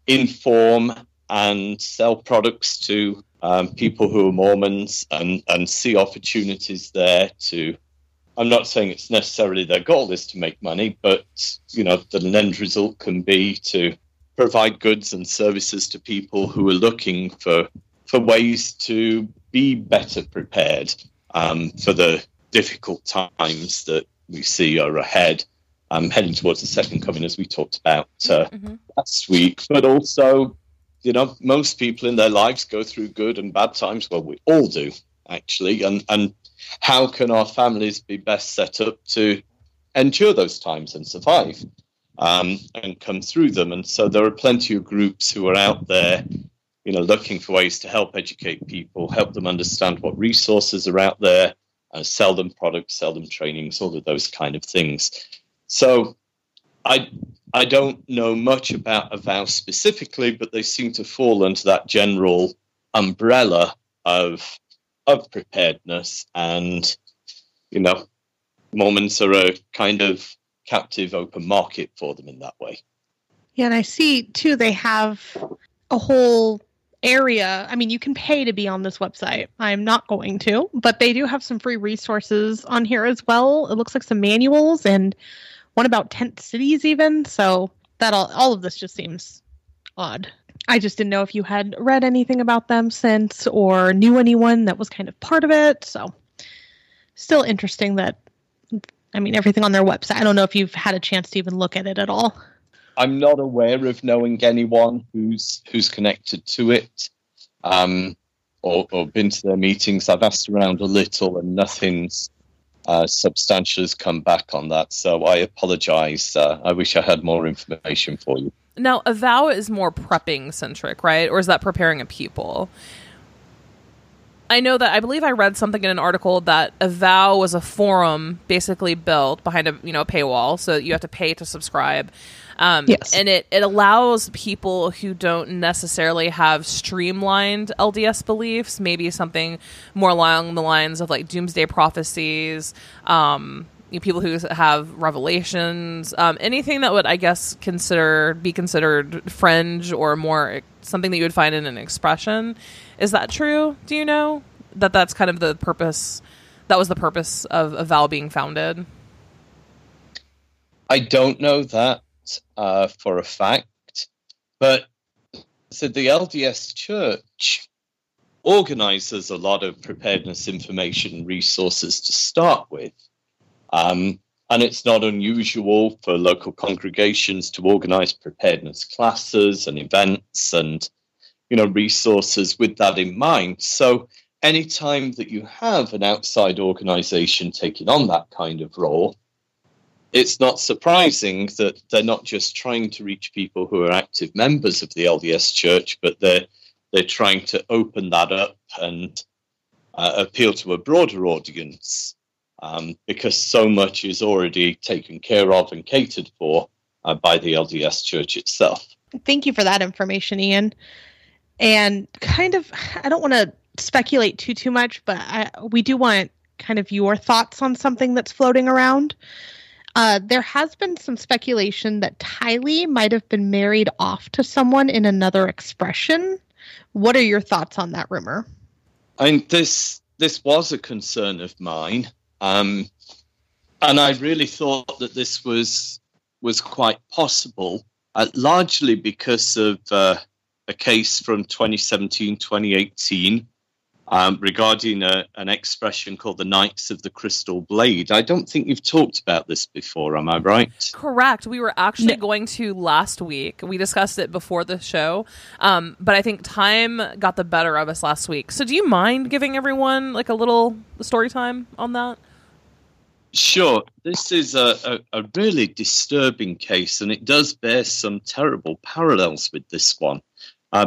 inform and sell products to um, people who are Mormons, and, and see opportunities there to, I'm not saying it's necessarily their goal is to make money, but, you know, the end result can be to provide goods and services to people who are looking for, for ways to be better prepared um, for the difficult times that we see are ahead. Um, heading towards the second coming, as we talked about uh, mm-hmm. last week. But also, you know, most people in their lives go through good and bad times. Well, we all do, actually. And, and how can our families be best set up to endure those times and survive um, and come through them? And so there are plenty of groups who are out there, you know, looking for ways to help educate people, help them understand what resources are out there, uh, sell them products, sell them trainings, all of those kind of things. So I I don't know much about Avow specifically, but they seem to fall under that general umbrella of of preparedness. And, you know, Mormons are a kind of captive open market for them in that way. Yeah, and I see, too, they have a whole area. I mean, you can pay to be on this website. I'm not going to, but they do have some free resources on here as well. It looks like some manuals and one about tent cities even. So that all, all of this just seems odd. I just didn't know if you had read anything about them since, or knew anyone that was kind of part of it. So still interesting that, I mean, everything on their website. I don't know if you've had a chance to even look at it at all. I'm not aware of knowing anyone who's who's connected to it, um, or, or been to their meetings. I've asked around a little, and nothing's uh, substantial has come back on that. So I apologize. Uh, I wish I had more information for you. Now, Avow is more prepping centric, right? Or is that preparing a people? I know that I believe I read something in an article that Avow was a forum basically built behind a you know a paywall, so you have to pay to subscribe. Um, yes. And it, it allows people who don't necessarily have streamlined L D S beliefs, maybe something more along the lines of like doomsday prophecies, um, you know, people who have revelations, um, anything that would, I guess, consider be considered fringe or more something that you would find in an expression. Is that true? Do you know that that's kind of the purpose? That was the purpose of Avow being founded? I don't know that. Uh, for a fact, but so the L D S Church organizes a lot of preparedness information resources to start with, um, and it's not unusual for local congregations to organize preparedness classes and events and you know resources with that in mind. So anytime that you have an outside organization taking on that kind of role, it's not surprising that they're not just trying to reach people who are active members of the L D S Church, but they're they're trying to open that up and uh, appeal to a broader audience um, because so much is already taken care of and catered for uh, by the L D S Church itself. Thank you for that information, Ian. And kind of, I don't want to speculate too, too much, but I, we do want kind of your thoughts on something that's floating around. Uh, there has been some speculation that Tylee might have been married off to someone in another expression. What are your thoughts on that rumor? I mean, this this was a concern of mine, um, and I really thought that this was was quite possible, uh, largely because of uh, a case from twenty seventeen, twenty eighteen um, regarding a, an expression called the Knights of the Crystal Blade. I don't think you've talked about this before, am I right? Correct. We were actually No. going to last week. We discussed it before the show, um, but I think time got the better of us last week. So do you mind giving everyone like a little story time on that? Sure. This is a, a, a really disturbing case, and it does bear some terrible parallels with this one. Uh,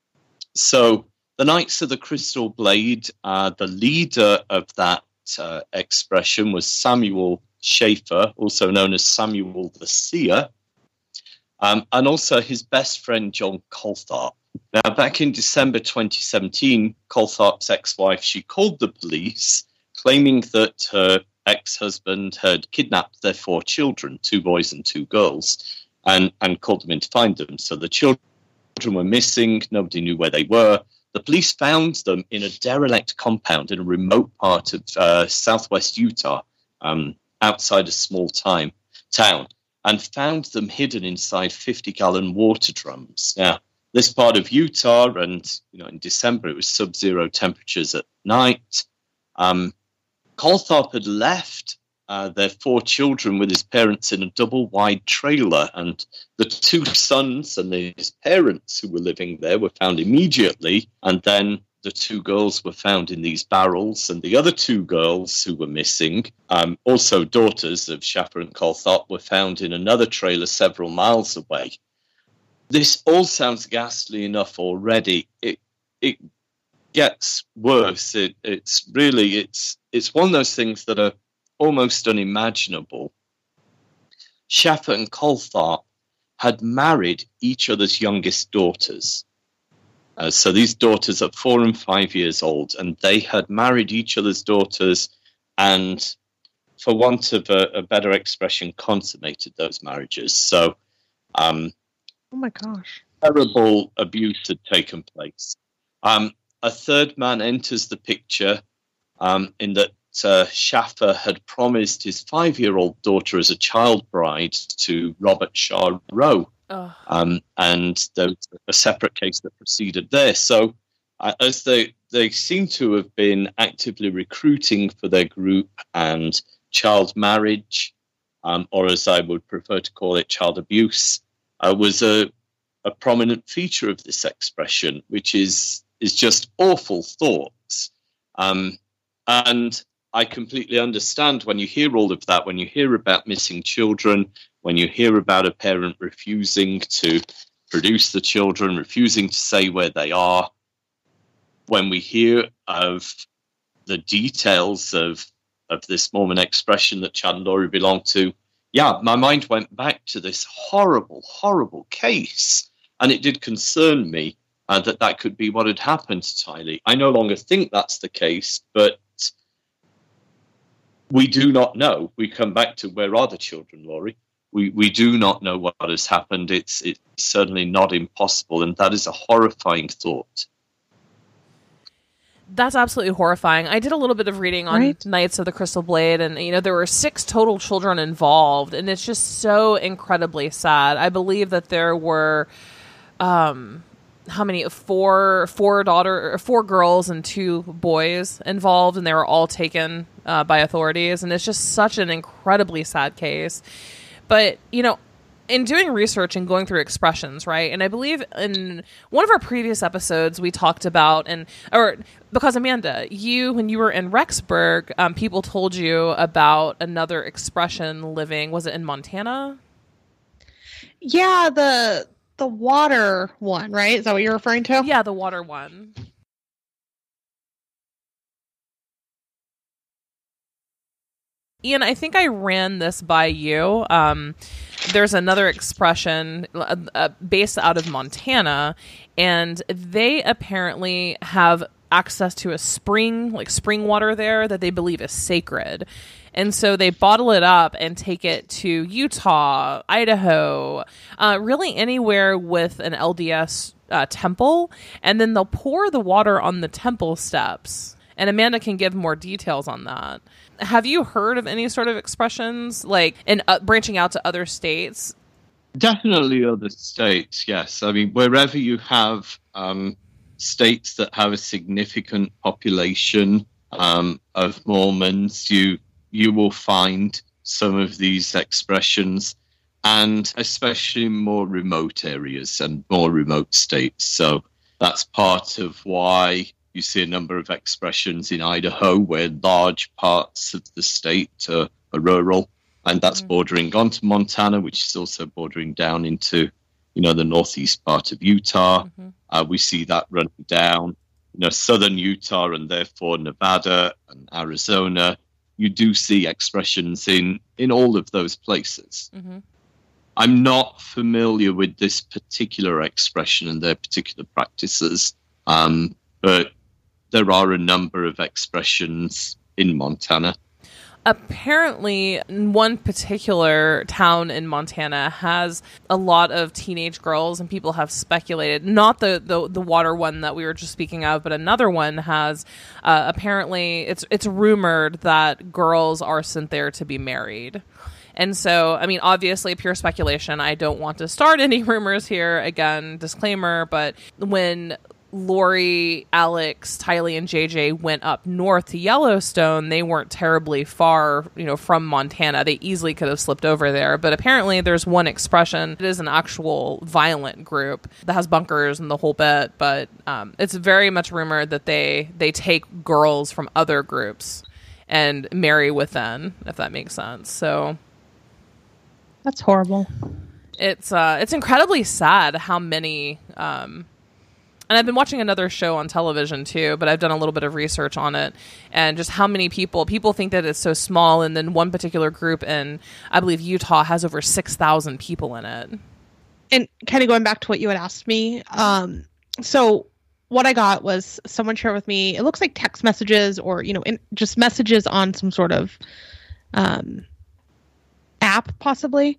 so the Knights of the Crystal Blade, uh, the leader of that uh, expression was Samuel Schaefer, also known as Samuel the Seer, um, and also his best friend, John Coltharp. Now, back in December twenty seventeen, Coltharp's ex-wife, she called the police, claiming that her ex-husband had kidnapped their four children, two boys and two girls, and, and called them in to find them. So the children were missing. Nobody knew where they were. The police found them in a derelict compound in a remote part of uh, southwest Utah, um, outside a small time, town, and found them hidden inside fifty-gallon water drums. Now, this part of Utah, and you know, in December it was sub-zero temperatures at night. Um, Coltharp had left uh, their four children with his parents in a double-wide trailer, and the two sons and his parents who were living there were found immediately, and then the two girls were found in these barrels, and the other two girls who were missing, um, also daughters of Schaefer and Coltharp, were found in another trailer several miles away. This all sounds ghastly enough already. It it gets worse. It, it's really, it's it's one of those things that are almost unimaginable. Schaefer and Coltharp had married each other's youngest daughters. Uh, so these daughters are four and five years old, and they had married each other's daughters and, for want of a, a better expression, consummated those marriages. So um, Oh my gosh. terrible abuse had taken place. Um, a third man enters the picture um, in that uh, Schaefer had promised his five-year-old daughter as a child bride to Robert Shaw Rowe. Oh. Um, and there was a separate case that proceeded there. So uh, as they, they seem to have been actively recruiting for their group, and child marriage, um, or as I would prefer to call it, child abuse, uh, was a, a prominent feature of this expression, which is, is just awful thoughts. Um, and I completely understand when you hear all of that, when you hear about missing children, when you hear about a parent refusing to produce the children, refusing to say where they are, when we hear of the details of, of this Mormon expression that Chad and Laurie belong to, yeah, my mind went back to this horrible, horrible case. And it did concern me uh, that that could be what had happened to Tylee. I no longer think that's the case, but we do not know. We come back to, where are the children, Laurie? We we do not know what has happened. It's it's certainly not impossible, and that is a horrifying thought. That's absolutely horrifying. I did a little bit of reading on Right. Knights of the Crystal Blade, and you know there were six total children involved, and it's just so incredibly sad. I believe that there were, um, how many? Four, four daughter, four girls and two boys involved, and they were all taken uh, by authorities, and it's just such an incredibly sad case. But you know, in doing research and going through expressions, right? And I believe in one of our previous episodes we talked about, and or because Amanda, you when you were in Rexburg, um, people told you about another expression living. Was it in Montana? Yeah, the the water one, right? Is that what you're referring to? Yeah, the water one. Ian, I think I ran this by you. Um, there's another expression uh, uh, based out of Montana, and they apparently have access to a spring, like spring water there, that they believe is sacred. And so they bottle it up and take it to Utah, Idaho, uh, really anywhere with an L D S uh, temple, and then they'll pour the water on the temple steps. And Amanda can give more details on that. Have you heard of any sort of expressions, like in uh, branching out to other states? Definitely other states, yes. I mean, wherever you have um, states that have a significant population um, of Mormons, you you will find some of these expressions, and especially in more remote areas and more remote states. So that's part of why you see a number of expressions in Idaho where large parts of the state are, are rural, and that's mm-hmm. bordering onto Montana, which is also bordering down into, you know, the northeast part of Utah. Mm-hmm. Uh, we see that running down, you know, southern Utah and therefore Nevada and Arizona. You do see expressions in, in all of those places. Mm-hmm. I'm not familiar with this particular expression and their particular practices, um, but there are a number of expressions in Montana. Apparently, one particular town in Montana has a lot of teenage girls, and people have speculated, not the, the, the water one that we were just speaking of, but another one has, uh, apparently, it's it's rumored that girls are sent there to be married. And so, I mean, obviously, pure speculation. I don't want to start any rumors here. Again, disclaimer, but when Lori, Alex, Tylee, and J J went up north to Yellowstone, they weren't terribly far, you know, from Montana. They easily could have slipped over there. But apparently there's one expression. It is an actual violent group that has bunkers and the whole bit. But um, it's very much rumored that they, they take girls from other groups and marry within, if that makes sense. So that's horrible. It's uh, it's incredibly sad how many... Um, And I've been watching another show on television too, but I've done a little bit of research on it, and just how many people, people think that it's so small, and then one particular group in, I believe, Utah has over six thousand people in it. And kind of going back to what you had asked me, um, so what I got was someone shared with me, it looks like text messages or, you know, in, just messages on some sort of um, app possibly,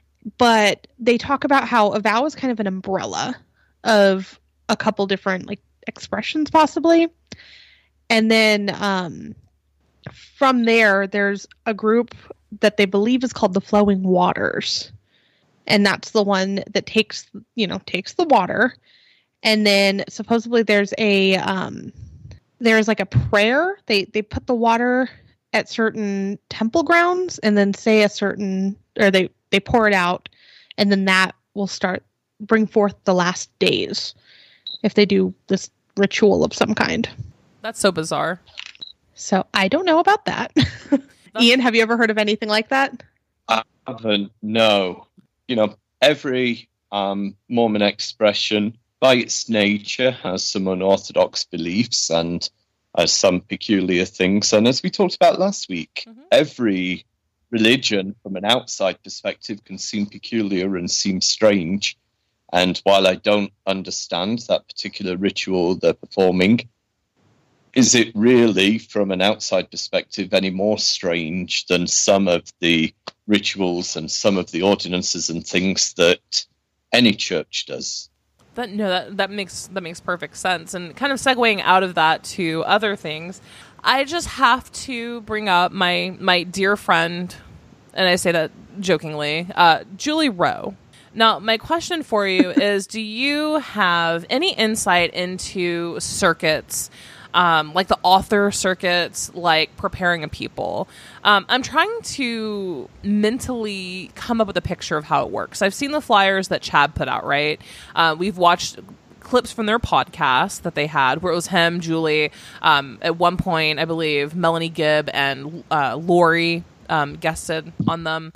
but they talk about how a vow is kind of an umbrella of a couple different like expressions possibly. And then um, from there, there's a group that they believe is called the Flowing Waters. And that's the one that takes, you know, takes the water. And then supposedly there's a, um, there's like a prayer. They, they put the water at certain temple grounds and then say a certain, or they, they pour it out, and then that will start, bring forth the last days, if they do this ritual of some kind. That's so bizarre. So I don't know about that. Ian, have you ever heard of anything like that? I haven't, no. You know, every um, Mormon expression, by its nature, has some unorthodox beliefs and has some peculiar things. And as we talked about last week, mm-hmm. every religion, from an outside perspective, can seem peculiar and seem strange. And while I don't understand that particular ritual they're performing, is it really, from an outside perspective, any more strange than some of the rituals and some of the ordinances and things that any church does? That, no, that, that makes that makes perfect sense. And kind of segueing out of that to other things, I just have to bring up my my dear friend, and I say that jokingly, uh, Julie Rowe. Now, my question for you is, do you have any insight into circuits, um, like the author circuits, like Preparing a People? Um, I'm trying to mentally come up with a picture of how it works. I've seen the flyers that Chad put out, right? Uh, we've watched clips from their podcast that they had, where it was him, Julie, um, at one point, I believe, Melanie Gibb and uh, Lori um, guested on them.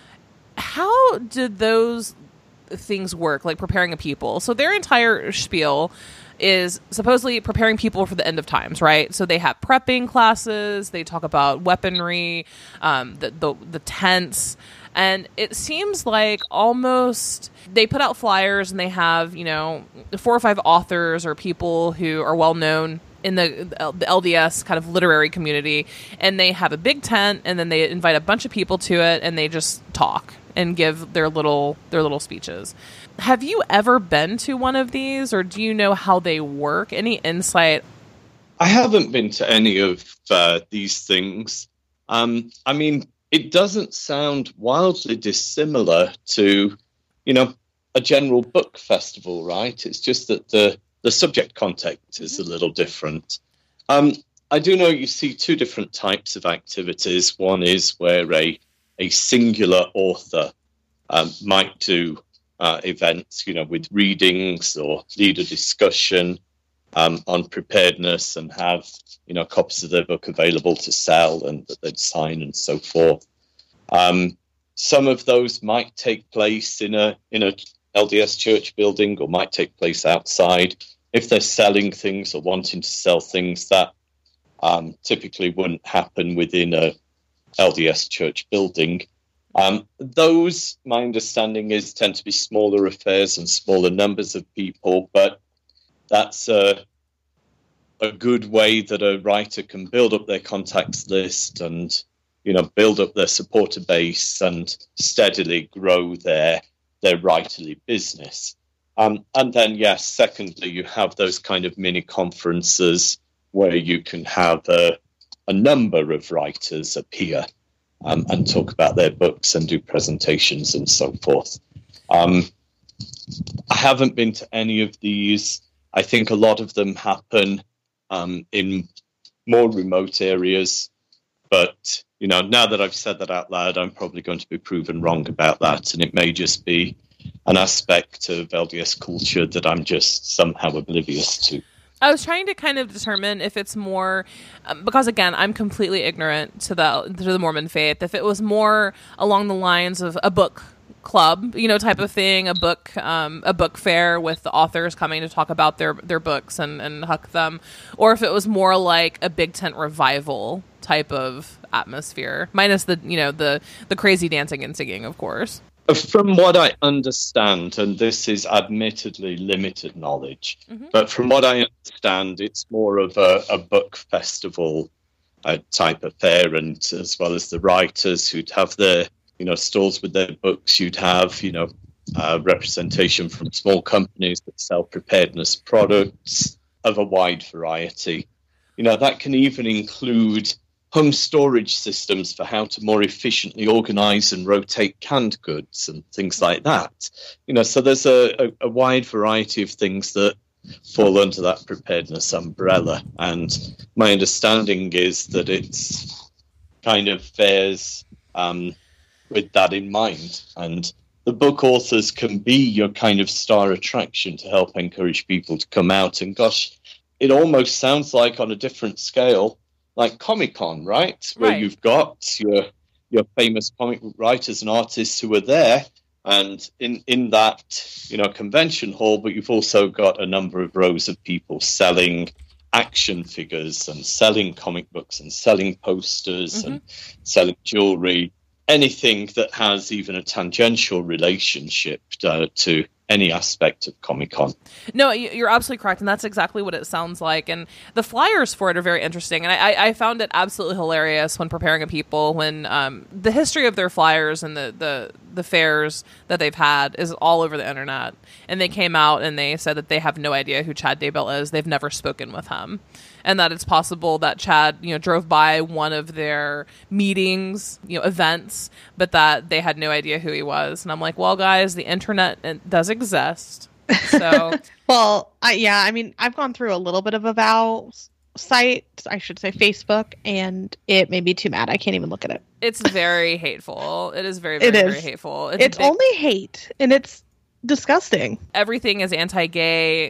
How did those things work, like Preparing a People? So their entire spiel is supposedly preparing people for the end of times, right? So they have prepping classes, they talk about weaponry, um, the, the the tents, and it seems like almost they put out flyers and they have, you know, four or five authors or people who are well known in the, the L D S kind of literary community, and they have a big tent, and then they invite a bunch of people to it, and they just talk and give their little their little speeches. Have you ever been to one of these, or do you know how they work? Any insight? I haven't been to any of uh, these things. Um, I mean, it doesn't sound wildly dissimilar to, you know, a general book festival, right? It's just that the the subject context is a little different. Um, I do know you see two different types of activities. One is where a a singular author um, might do uh, events, you know, with readings or lead a discussion um, on preparedness and have, you know, copies of their book available to sell and that they'd sign and so forth. Um, some of those might take place in a in a L D S church building or might take place outside. If they're selling things or wanting to sell things, that um, typically wouldn't happen within a L D S church building. Um, those, my understanding is, tend to be smaller affairs and smaller numbers of people, but that's a, a good way that a writer can build up their contacts list and, you know, build up their supporter base and steadily grow their their writerly business. Um, and then, yes, secondly, you have those kind of mini conferences where you can have a, a number of writers appear um, and talk about their books and do presentations and so forth. Um, I haven't been to any of these. I think a lot of them happen um, in more remote areas. But, you know, now that I've said that out loud, I'm probably going to be proven wrong about that. And it may just be an aspect of L D S culture that I'm just somehow oblivious to. I was trying to kind of determine if it's more, um, because again, I'm completely ignorant to the to the Mormon faith. If it was more along the lines of a book club, you know, type of thing, a book, um, a book fair with the authors coming to talk about their their books and and huck them, or if it was more like a big tent revival type of atmosphere, minus the you know the the crazy dancing and singing, of course. From what I understand, and this is admittedly limited knowledge, mm-hmm. but from what I understand, it's more of a, a book festival uh, type affair, and as well as the writers who'd have their, you know, stalls with their books, you'd have, you know, uh, representation from small companies that sell preparedness products of a wide variety. You know, that can even include home storage systems for how to more efficiently organize and rotate canned goods and things like that. You know, so there's a, a, a wide variety of things that fall under that preparedness umbrella. And my understanding is that it's kind of fares um, with that in mind. And the book authors can be your kind of star attraction to help encourage people to come out. And gosh, it almost sounds like on a different scale, like Comic-Con, right? Where right. you've got your your famous comic book writers and artists who are there, and in, in that, you know, convention hall, but you've also got a number of rows of people selling action figures and selling comic books and selling posters mm-hmm. and selling jewelry, anything that has even a tangential relationship uh, to any aspect of Comic-Con. No, you're absolutely correct, and that's exactly what it sounds like. And the flyers for it are very interesting, and I, I found it absolutely hilarious when preparing a people, when um, the history of their flyers and the, the, the fairs that they've had is all over the internet. And they came out and they said that they have no idea who Chad Daybell is. They've never spoken with him. And that it's possible that Chad, you know, drove by one of their meetings, you know, events, but that they had no idea who he was. And I'm like, well, guys, the internet does exist. So, well, I, yeah, I mean, I've gone through a little bit of a vow site, I should say Facebook, and it made me too mad. I can't even look at it. It's very hateful. It is very, very, it is. very hateful. It's, it's big... only hate, and it's disgusting. Everything is anti-gay,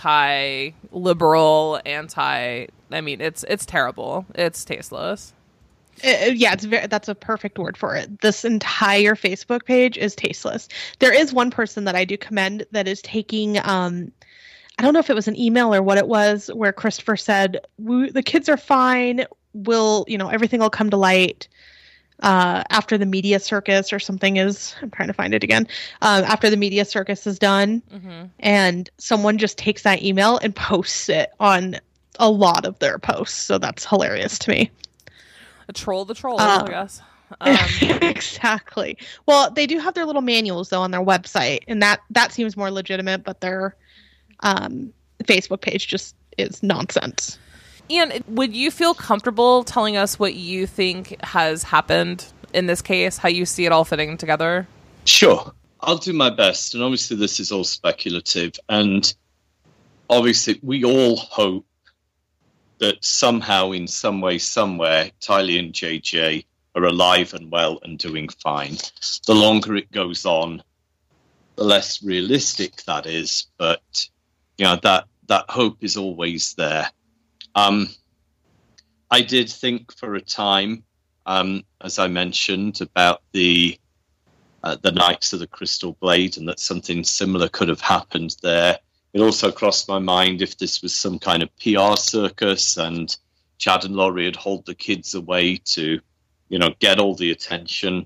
anti-liberal, anti. I mean, it's it's terrible. It's tasteless. It, yeah, it's very, that's a perfect word for it. This entire Facebook page is tasteless. There is one person that I do commend that is taking um, I don't know if it was an email or what it was, where Christopher said, we, the kids are fine. We'll, you know, everything will come to light uh, after the media circus or something is, I'm trying to find it again, um, after the media circus is done. Mm-hmm. And someone just takes that email and posts it on a lot of their posts. So that's hilarious to me. A troll the troll, uh, I guess. Um, exactly. Well, they do have their little manuals though on their website, and that that seems more legitimate, but their um, Facebook page just is nonsense. Ian, would you feel comfortable telling us what you think has happened in this case, how you see it all fitting together? Sure. I'll do my best. And obviously this is all speculative. And obviously we all hope that somehow, in some way, somewhere, Tylee and J J are alive and well and doing fine. The longer it goes on, the less realistic that is. But, you know, that, that hope is always there. Um, I did think for a time, um, as I mentioned, about the uh, the Knights of the Crystal Blade and that something similar could have happened there. It also crossed my mind if this was some kind of P R circus and Chad and Laurie had hauled the kids away to, you know, get all the attention.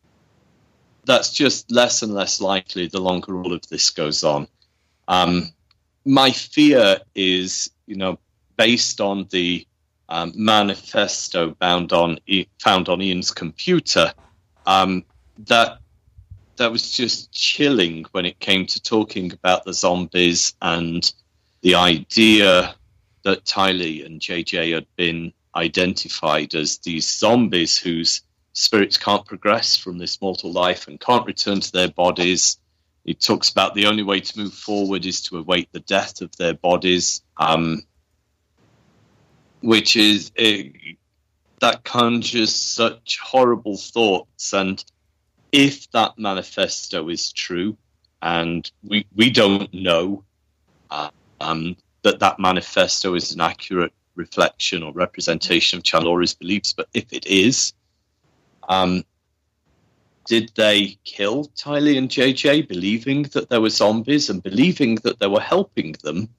That's just less and less likely the longer all of this goes on. Um, my fear is, you know, based on the um, manifesto bound on found on Ian's computer, um, that that was just chilling when it came to talking about the zombies and the idea that Tylee and J J had been identified as these zombies whose spirits can't progress from this mortal life and can't return to their bodies. He talks about the only way to move forward is to await the death of their bodies, um, which is, uh, that conjures such horrible thoughts. And if that manifesto is true, and we, we don't know uh, um, that that manifesto is an accurate reflection or representation of Chad and Laurie's beliefs, but if it is, um, did they kill Tylee and J J believing that there were zombies and believing that they were helping them?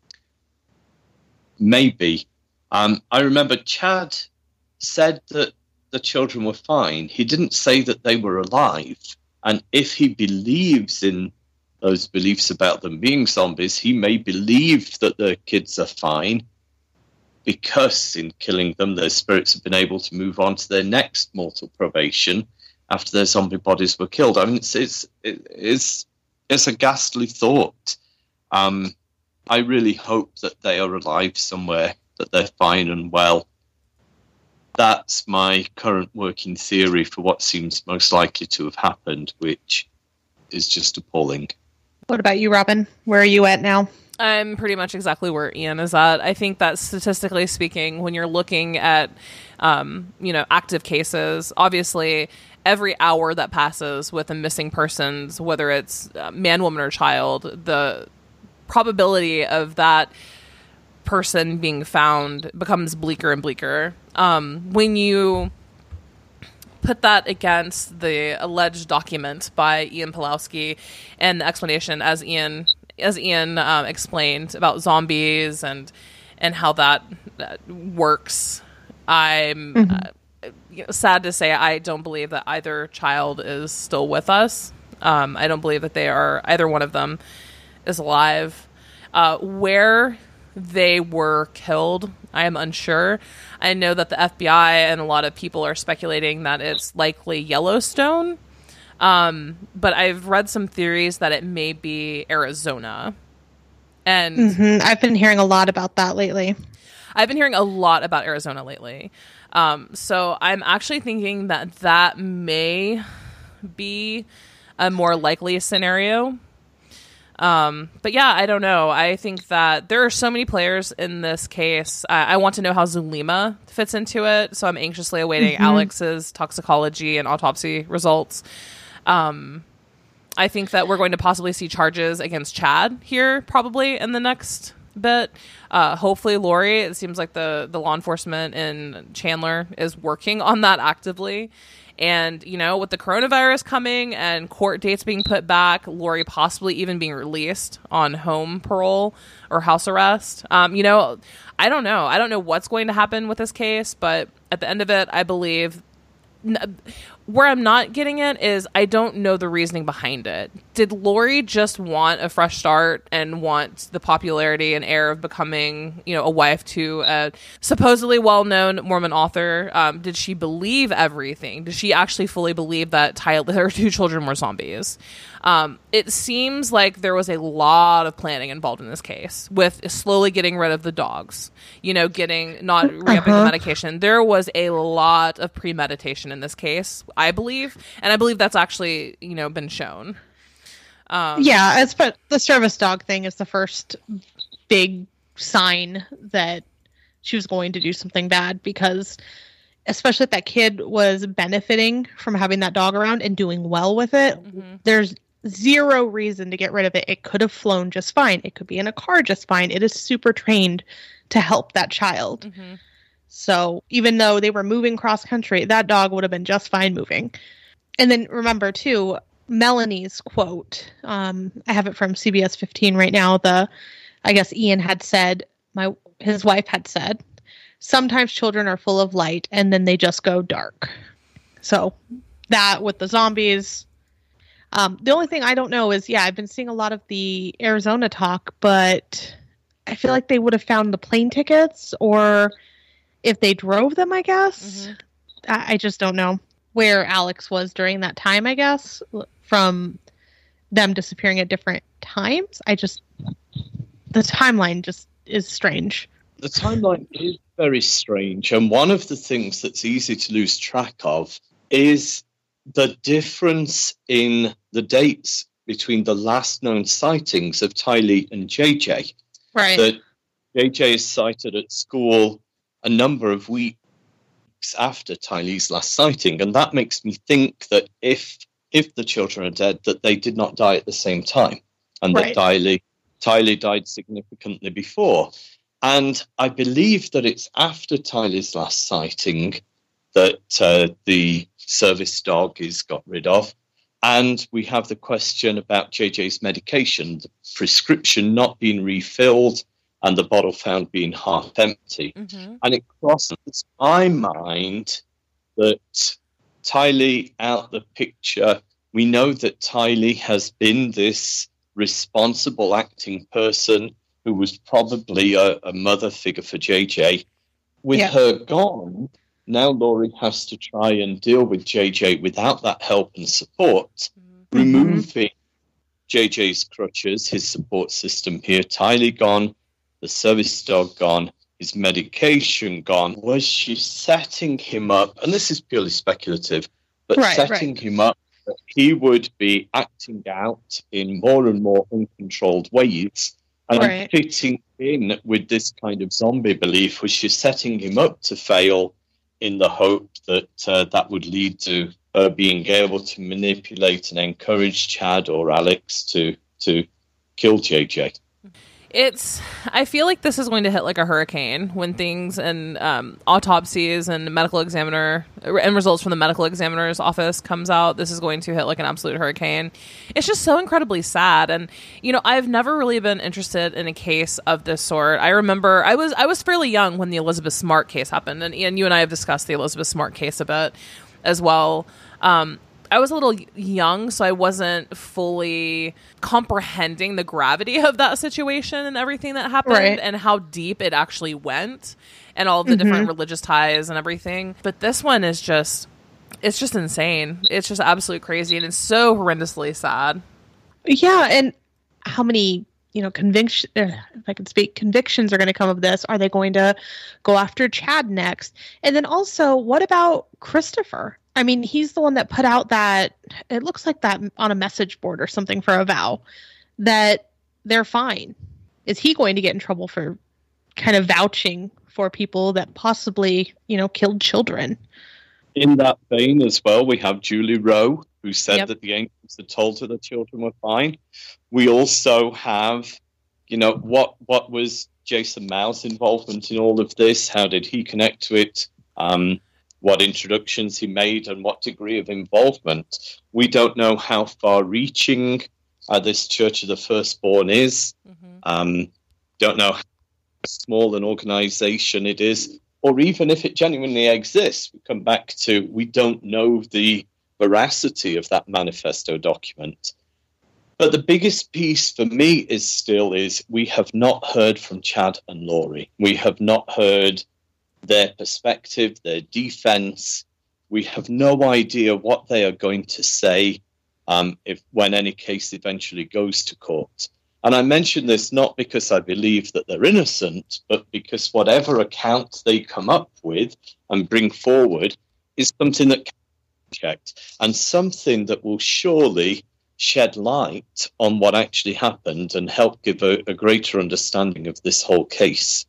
Maybe. Um, I remember Chad said that the children were fine. He didn't say that they were alive. And if he believes in those beliefs about them being zombies, he may believe that the kids are fine because in killing them, their spirits have been able to move on to their next mortal probation after their zombie bodies were killed. I mean, it's it's it's, it's a ghastly thought. Um, I really hope that they are alive somewhere, that they're fine and well. That's my current working theory for what seems most likely to have happened, which is just appalling. What about you, Robin? Where are you at now? I'm pretty much exactly where Ian is at. I think that statistically speaking, when you're looking at, um, you know, active cases, obviously every hour that passes with a missing persons, whether it's man, woman, or child, the probability of that person being found becomes bleaker and bleaker. Um, when you put that against the alleged document by Ian Pawlowski and the explanation as Ian as Ian um, explained about zombies and and how that uh, works, I'm mm-hmm. uh, you know, sad to say I don't believe that either child is still with us. Um, I don't believe that they are, either one of them is alive. Uh, where they were killed, I am unsure. I know that the F B I and a lot of people are speculating that it's likely Yellowstone. Um, but I've read some theories that it may be Arizona. And mm-hmm. I've been hearing a lot about that lately. I've been hearing a lot about Arizona lately. Um, so I'm actually thinking that that may be a more likely scenario. Um, but yeah, I don't know. I think that there are so many players in this case. I, I want to know how Zulema fits into it. So I'm anxiously awaiting mm-hmm. Alex's toxicology and autopsy results. Um, I think that we're going to possibly see charges against Chad here probably in the next bit. Uh, hopefully, Lori, it seems like the, the law enforcement in Chandler is working on that actively. And, you know, with the coronavirus coming and court dates being put back, Lori possibly even being released on home parole or house arrest. Um, you know, I don't know. I don't know what's going to happen with this case, but at the end of it, I believe... N- where I'm not getting it is I don't know the reasoning behind it. Did Lori just want a fresh start and want the popularity and air of becoming, you know, a wife to a supposedly well-known Mormon author? Um, did she believe everything? Did she actually fully believe that Tyler, her two children were zombies? Um, it seems like there was a lot of planning involved in this case, with slowly getting rid of the dogs, you know, getting, not re-upping Uh-huh. the medication. There was a lot of premeditation in this case, I believe. And I believe that's actually, you know, been shown. Um, Yeah, it's, but the service dog thing is the first big sign that she was going to do something bad, because especially if that kid was benefiting from having that dog around and doing well with it, mhm. there's zero reason to get rid of it. It could have flown just fine. It could be in a car just fine. It is super trained to help that child. Mhm. So even though they were moving cross country, that dog would have been just fine moving. And then remember too, Melanie's quote, um, I have it from C B S fifteen right now. The, I guess Ian had said, my, his wife had said, sometimes children are full of light and then they just go dark. So that with the zombies, um, the only thing I don't know is, yeah, I've been seeing a lot of the Arizona talk, but I feel like they would have found the plane tickets, or if they drove them, I guess. Mhm. I, I just don't know where Alex was during that time, I guess, from them disappearing at different times. I just, the timeline just is strange. The timeline is very strange, and one of the things that's easy to lose track of is the difference in the dates between the last known sightings of Tylee and J J. Right. That J J is sighted at school a number of weeks after Tylee's last sighting, and that makes me think that if if the children are dead, that they did not die at the same time, and Right. that Tylee Tylee died significantly before. And I believe that it's after Tylee's last sighting that uh, the service dog is got rid of. And we have the question about J J's medication, the prescription not being refilled and the bottle found being half empty. Mhm. And it crosses my mind that Tylee out the picture, we know that Tylee has been this responsible acting person who was probably a, a mother figure for J J. With Yeah. her gone, now Lori has to try and deal with J J without that help and support, Mhm. removing J J's crutches, his support system here. Tylee gone, the service dog gone, his medication gone. Was she setting him up? And this is purely speculative, but Right, setting right. him up that he would be acting out in more and more uncontrolled ways and Right. fitting in with this kind of zombie belief. Was she setting him up to fail in the hope that uh, that would lead to her being able to manipulate and encourage Chad or Alex to to kill J J? It's, I feel like this is going to hit like a hurricane when things and um, autopsies and medical examiner and results from the medical examiner's office comes out. This is going to hit like an absolute hurricane. It's just so incredibly sad. And, you know, I've never really been interested in a case of this sort. I remember I was, I was fairly young when the Elizabeth Smart case happened. And Ian, you and I have discussed the Elizabeth Smart case a bit as well. Um, I was a little young, so I wasn't fully comprehending the gravity of that situation and everything that happened, Right. and how deep it actually went, and all the Mhm. different religious ties and everything. But this one is just, it's just insane. It's just absolutely crazy, and it's so horrendously sad. Yeah, and how many, you know, conviction, uh, if I can speak, convictions are going to come of this? Are they going to go after Chad next? And then also, what about Christopher? I mean, he's the one that put out that, it looks like that on a message board or something for a vow, that they're fine. Is he going to get in trouble for kind of vouching for people that possibly, you know, killed children? In that vein as well, we have Julie Rowe, who said Yep. that the angels had told her the children were fine. We also have you know, what what was Jason Mao's involvement in all of this? How did he connect to it? Um, what introductions he made and what degree of involvement? We don't know how far-reaching uh, this Church of the Firstborn is. Mm-hmm. Um, don't know how small an organization it is, or even if it genuinely exists. We come back to, we don't know the veracity of that manifesto document. But the biggest piece for me is still is we have not heard from Chad and Laurie. We have not heard their perspective, their defense. We have no idea what they are going to say um, if when any case eventually goes to court. And I mention this not because I believe that they're innocent, but because whatever account they come up with and bring forward is something that can be checked and something that will surely shed light on what actually happened and help give a, a greater understanding of this whole case.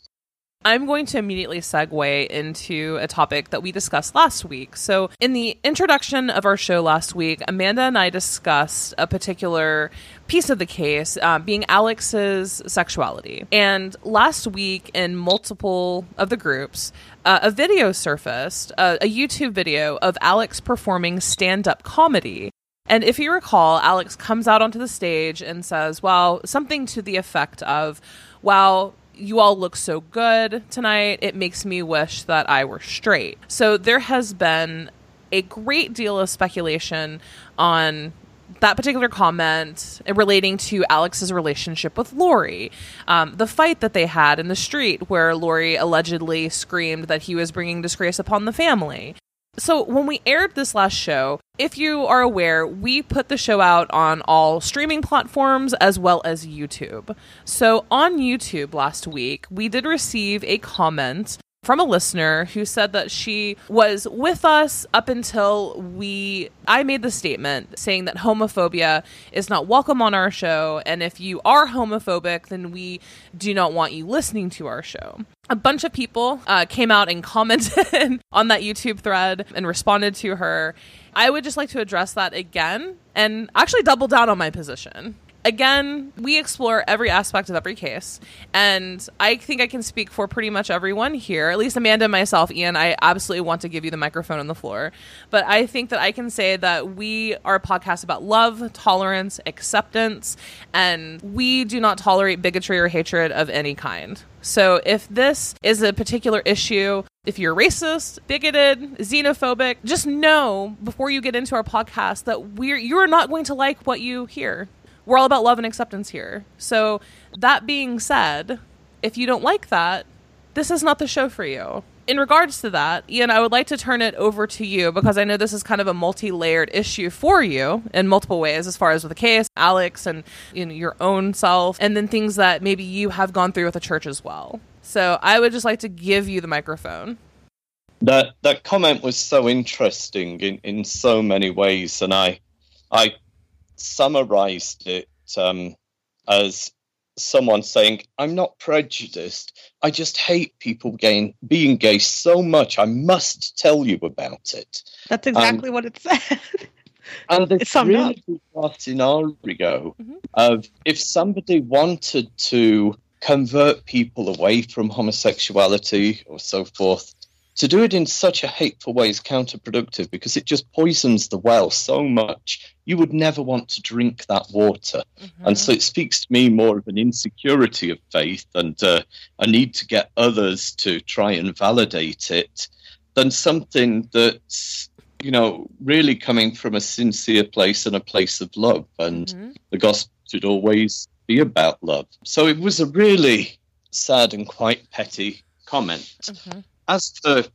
I'm going to immediately segue into a topic that we discussed last week. So in the introduction of our show last week, Amanda and I discussed a particular piece of the case, uh, being Alex's sexuality. And last week in multiple of the groups, uh, a video surfaced, uh, a YouTube video of Alex performing stand-up comedy. And if you recall, Alex comes out onto the stage and says, well, something to the effect of, wow, you all look so good tonight. It makes me wish that I were straight. So there has been a great deal of speculation on that particular comment relating to Alex's relationship with Laurie. Um, the fight that they had in the street where Laurie allegedly screamed that he was bringing disgrace upon the family. So when we aired this last show, if you are aware, we put the show out on all streaming platforms as well as YouTube. So on YouTube last week, we did receive a comment from a listener who said that she was with us up until we I made the statement saying that homophobia is not welcome on our show, and if you are homophobic, then we do not want you listening to our show. A bunch of people uh, came out and commented on that YouTube thread and responded to her. I would just like to address that again and actually double down on my position. Again, we explore every aspect of every case, and I think I can speak for pretty much everyone here, at least Amanda and myself. Ian, I absolutely want to give you the microphone on the floor, but I think that I can say that we are a podcast about love, tolerance, acceptance, and we do not tolerate bigotry or hatred of any kind. So if this is a particular issue, if you're racist, bigoted, xenophobic, just know before you get into our podcast that we're you're not going to like what you hear. We're all about love and acceptance here. So that being said, if you don't like that, this is not the show for you. In regards to that, Ian, I would like to turn it over to you because I know this is kind of a multi-layered issue for you in multiple ways as far as with the case, Alex, and you know, your own self, and then things that maybe you have gone through with the church as well. So I would just like to give you the microphone. That that comment was so interesting in, in so many ways, and I I summarized it um, as someone saying, I'm not prejudiced. I just hate people gay, being gay so much. I must tell you about it. That's exactly um, what it said. And it's really a scenario mm-hmm. of if somebody wanted to convert people away from homosexuality or so forth, to do it in such a hateful way is counterproductive because it just poisons the well so much. You would never want to drink that water. Mm-hmm. And so it speaks to me more of an insecurity of faith and uh, a need to get others to try and validate it than something that's, you know, really coming from a sincere place and a place of love. And mm-hmm. the gospel should always be about love. So it was a really sad and quite petty comment. Mm-hmm. As for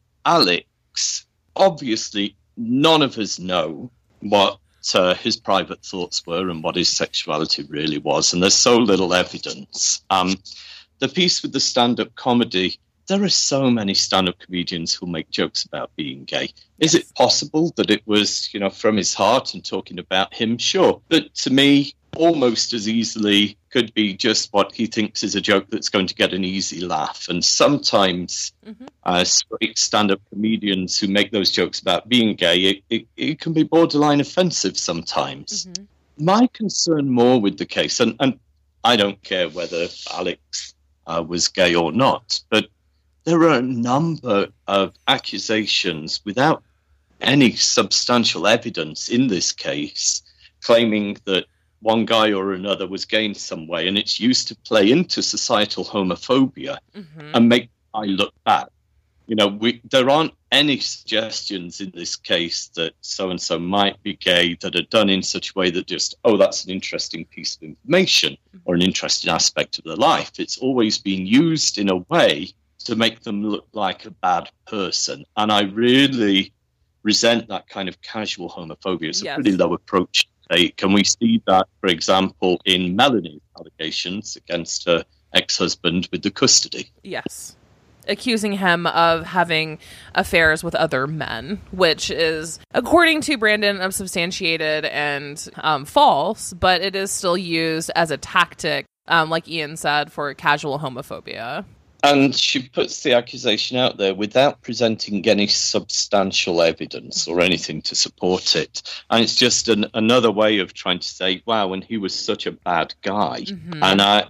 Alex, obviously none of us know what uh, his private thoughts were and what his sexuality really was, and there's so little evidence. Um, the piece with the stand-up comedy, there are so many stand-up comedians who make jokes about being gay. Is it possible that it was, you know, from his heart and talking about him? Sure. But to me, almost as easily could be just what he thinks is a joke that's going to get an easy laugh. And sometimes mm-hmm. uh, straight stand-up comedians who make those jokes about being gay, it, it, it can be borderline offensive sometimes. Mm-hmm. My concern more with the case, and, and I don't care whether Alex uh, was gay or not, but there are a number of accusations without any substantial evidence in this case, claiming that one guy or another was gay in some way, and it's used to play into societal homophobia mm-hmm. and make I look bad. You know, we, there aren't any suggestions in this case that so-and-so might be gay that are done in such a way that just, oh, that's an interesting piece of information or an interesting aspect of their life. It's always been used in a way to make them look like a bad person. And I really resent that kind of casual homophobia. It's yes. a pretty low approach to take. And we see that, for example, in Melanie's allegations against her ex-husband with the custody. Yes. Accusing him of having affairs with other men, which is, according to Brandon, unsubstantiated and um, false, but it is still used as a tactic, um, like Ian said, for casual homophobia. And she puts the accusation out there without presenting any substantial evidence or anything to support it. And it's just an, another way of trying to say, wow, and he was such a bad guy. Mm-hmm. And I,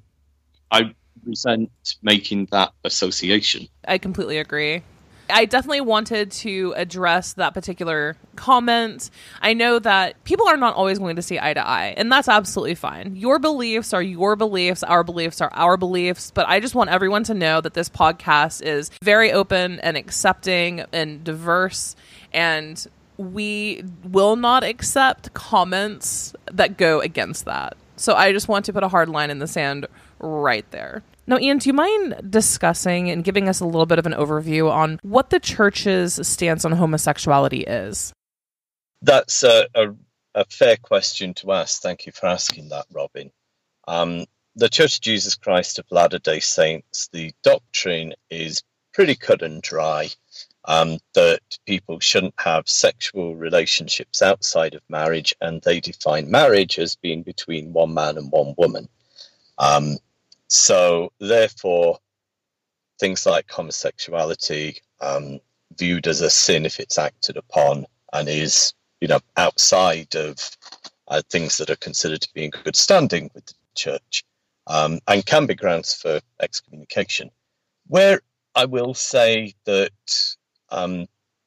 I resent making that association. I completely agree. I definitely wanted to address that particular comment. I know that people are not always going to see eye to eye, and that's absolutely fine. Your beliefs are your beliefs, our beliefs are our beliefs, but I just want everyone to know that this podcast is very open and accepting and diverse, and we will not accept comments that go against that. So I just want to put a hard line in the sand right there. Now, Ian, do you mind discussing and giving us a little bit of an overview on what the church's stance on homosexuality is? That's a, a, a fair question to ask. Thank you for asking that, Robin. Um, the Church of Jesus Christ of Latter-day Saints, the doctrine is pretty cut and dry, um, that people shouldn't have sexual relationships outside of marriage, and they define marriage as being between one man and one woman. Um, So, therefore, things like homosexuality um, viewed as a sin if it's acted upon and is, you know, outside of uh, things that are considered to be in good standing with the church, um, and can be grounds for excommunication. Where I will say that um,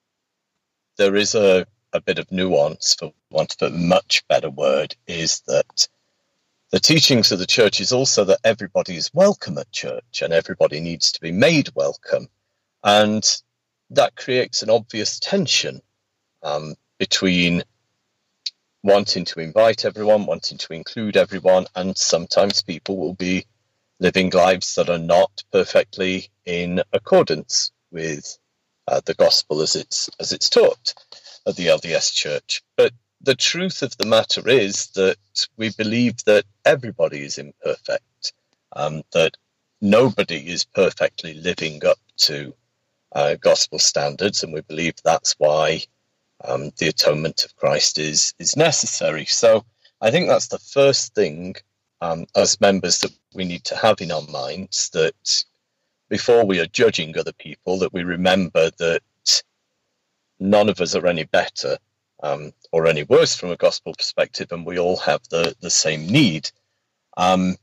there is a, a bit of nuance, for want of a much better word, is that the teachings of the church is also that everybody is welcome at church and everybody needs to be made welcome. And that creates an obvious tension um, between wanting to invite everyone, wanting to include everyone, and sometimes people will be living lives that are not perfectly in accordance with uh, the gospel as it's as it's taught at the L D S Church. But the truth of the matter is that we believe that everybody is imperfect, um, that nobody is perfectly living up to uh, gospel standards, and we believe that's why um, the atonement of Christ is is necessary. So I think that's the first thing um, as members that we need to have in our minds, that before we are judging other people, that we remember that none of us are any better Um, or any worse from a gospel perspective, and we all have the, the same need. Um,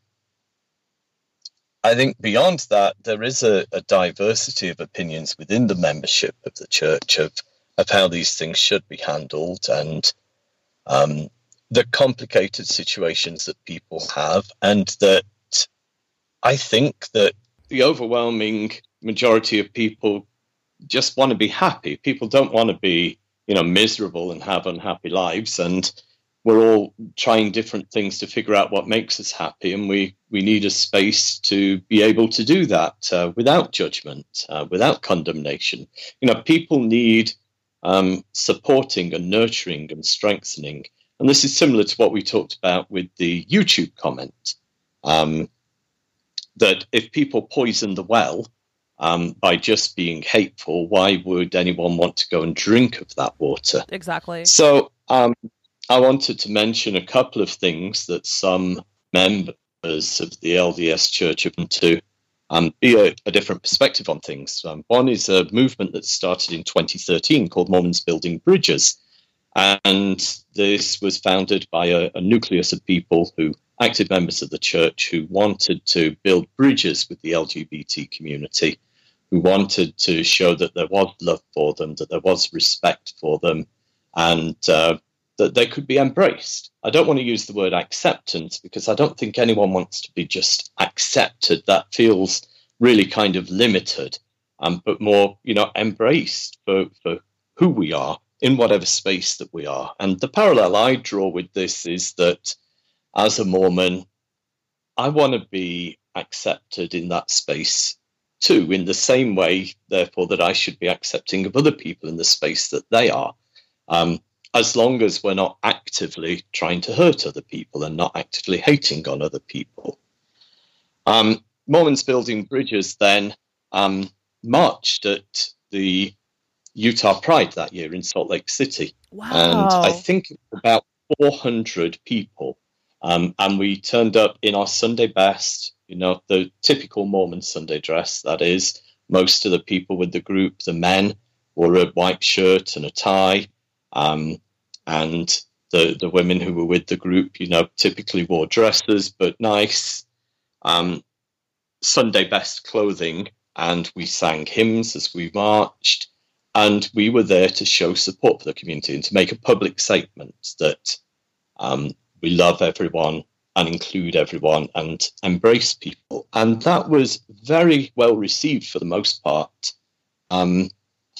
I think beyond that, there is a, a diversity of opinions within the membership of the church of, of how these things should be handled, and um, the complicated situations that people have, and that I think that the overwhelming majority of people just want to be happy. People don't want to be you know, miserable and have unhappy lives. And we're all trying different things to figure out what makes us happy. And we, we need a space to be able to do that uh, without judgment, uh, without condemnation. You know, people need um, supporting and nurturing and strengthening. And this is similar to what we talked about with the YouTube comment, um, that if people poison the well, Um, by just being hateful, why would anyone want to go and drink of that water? Exactly. So um, I wanted to mention a couple of things that some members of the L D S Church have been to um, be a, a different perspective on things. Um, one is a movement that started in twenty thirteen called Mormons Building Bridges. And this was founded by a, a nucleus of people who, active members of the church, who wanted to build bridges with the L G B T community, who wanted to show that there was love for them, that there was respect for them, and uh, that they could be embraced. I don't want to use the word acceptance because I don't think anyone wants to be just accepted. That feels really kind of limited, um, but more, you know, embraced for, for who we are in whatever space that we are. And the parallel I draw with this is that as a Mormon, I want to be accepted in that space too, in the same way, therefore, that I should be accepting of other people in the space that they are, um, as long as we're not actively trying to hurt other people and not actively hating on other people. Um, Mormons Building Bridges then um, marched at the Utah Pride that year in Salt Lake City. Wow. And I think about four hundred people. Um, and we turned up in our Sunday best, you know, the typical Mormon Sunday dress, that is. Most of the people with the group, the men, wore a white shirt and a tie. Um, and the, the women who were with the group, you know, typically wore dresses, but nice um, Sunday best clothing. And we sang hymns as we marched. And we were there to show support for the community and to make a public statement that um, we love everyone and include everyone and embrace people. And that was very well received for the most part um,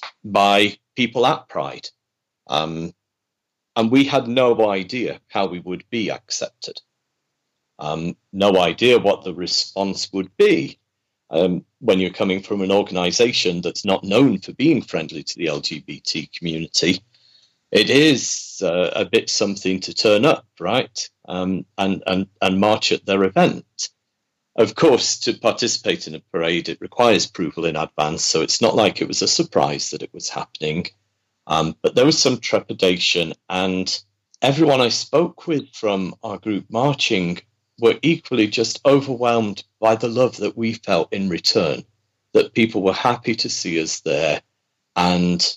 by people at Pride. Um, and we had no idea how we would be accepted. Um, no idea what the response would be. Um, when you're coming from an organization that's not known for being friendly to the L G B T community, it is uh, a bit something to turn up, right? Um, and, and, and march at their event. Of course, to participate in a parade, it requires approval in advance, so it's not like it was a surprise that it was happening. Um, but there was some trepidation, and everyone I spoke with from our group marching were equally just overwhelmed by the love that we felt in return, that people were happy to see us there. And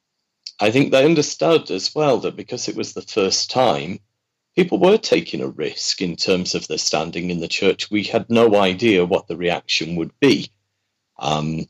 I think they understood as well that because it was the first time, people were taking a risk in terms of their standing in the church. We had no idea what the reaction would be. Um,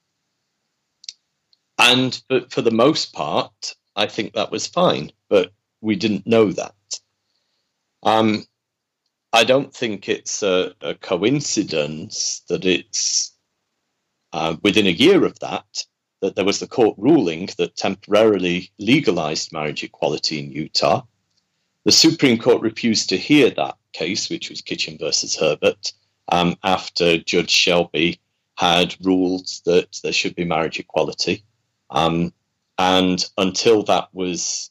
and but for the most part, I think that was fine, but we didn't know that. Um, I don't think it's a, a coincidence that it's uh, within a year of that, that there was the court ruling that temporarily legalized marriage equality in Utah. The Supreme Court refused to hear that case, which was Kitchen versus Herbert, um, after Judge Shelby had ruled that there should be marriage equality. Um, and until that was...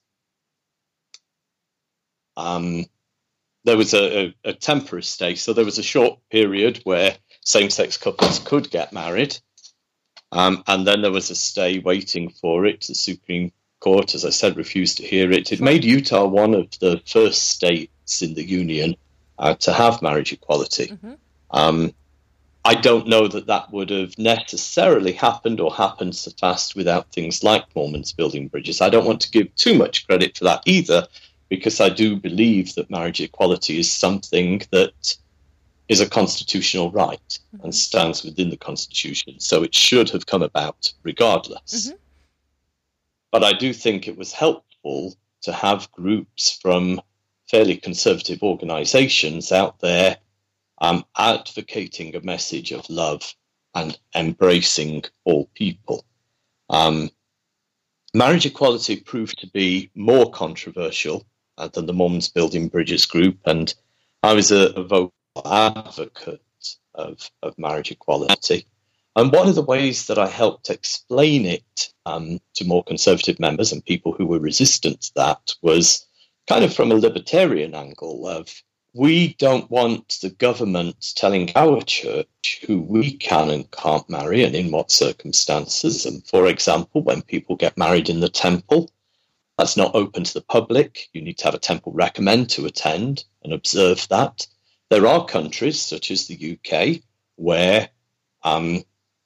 Um, There was a, a, a temporary stay, so there was a short period where same-sex couples could get married, um, and then there was a stay waiting for it. The Supreme Court, as I said, refused to hear it. It made Utah one of the first states in the Union uh, to have marriage equality. Mm-hmm. Um, I don't know that that would have necessarily happened or happened so fast without things like Mormons Building Bridges. I don't want to give too much credit for that either, because I do believe that marriage equality is something that is a constitutional right mm-hmm. and stands within the Constitution. So it should have come about regardless. Mm-hmm. But I do think it was helpful to have groups from fairly conservative organizations out there um, advocating a message of love and embracing all people. Um, marriage equality proved to be more controversial uh, than the Mormons Building Bridges group, and I was a, a vocal advocate of, of marriage equality. And one of the ways that I helped explain it um, to more conservative members and people who were resistant to that was kind of from a libertarian angle of, we don't want the government telling our church who we can and can't marry and in what circumstances. And for example, when people get married in the temple, that's not open to the public. You need to have a temple recommend to attend and observe that. There are countries such as the U K where um,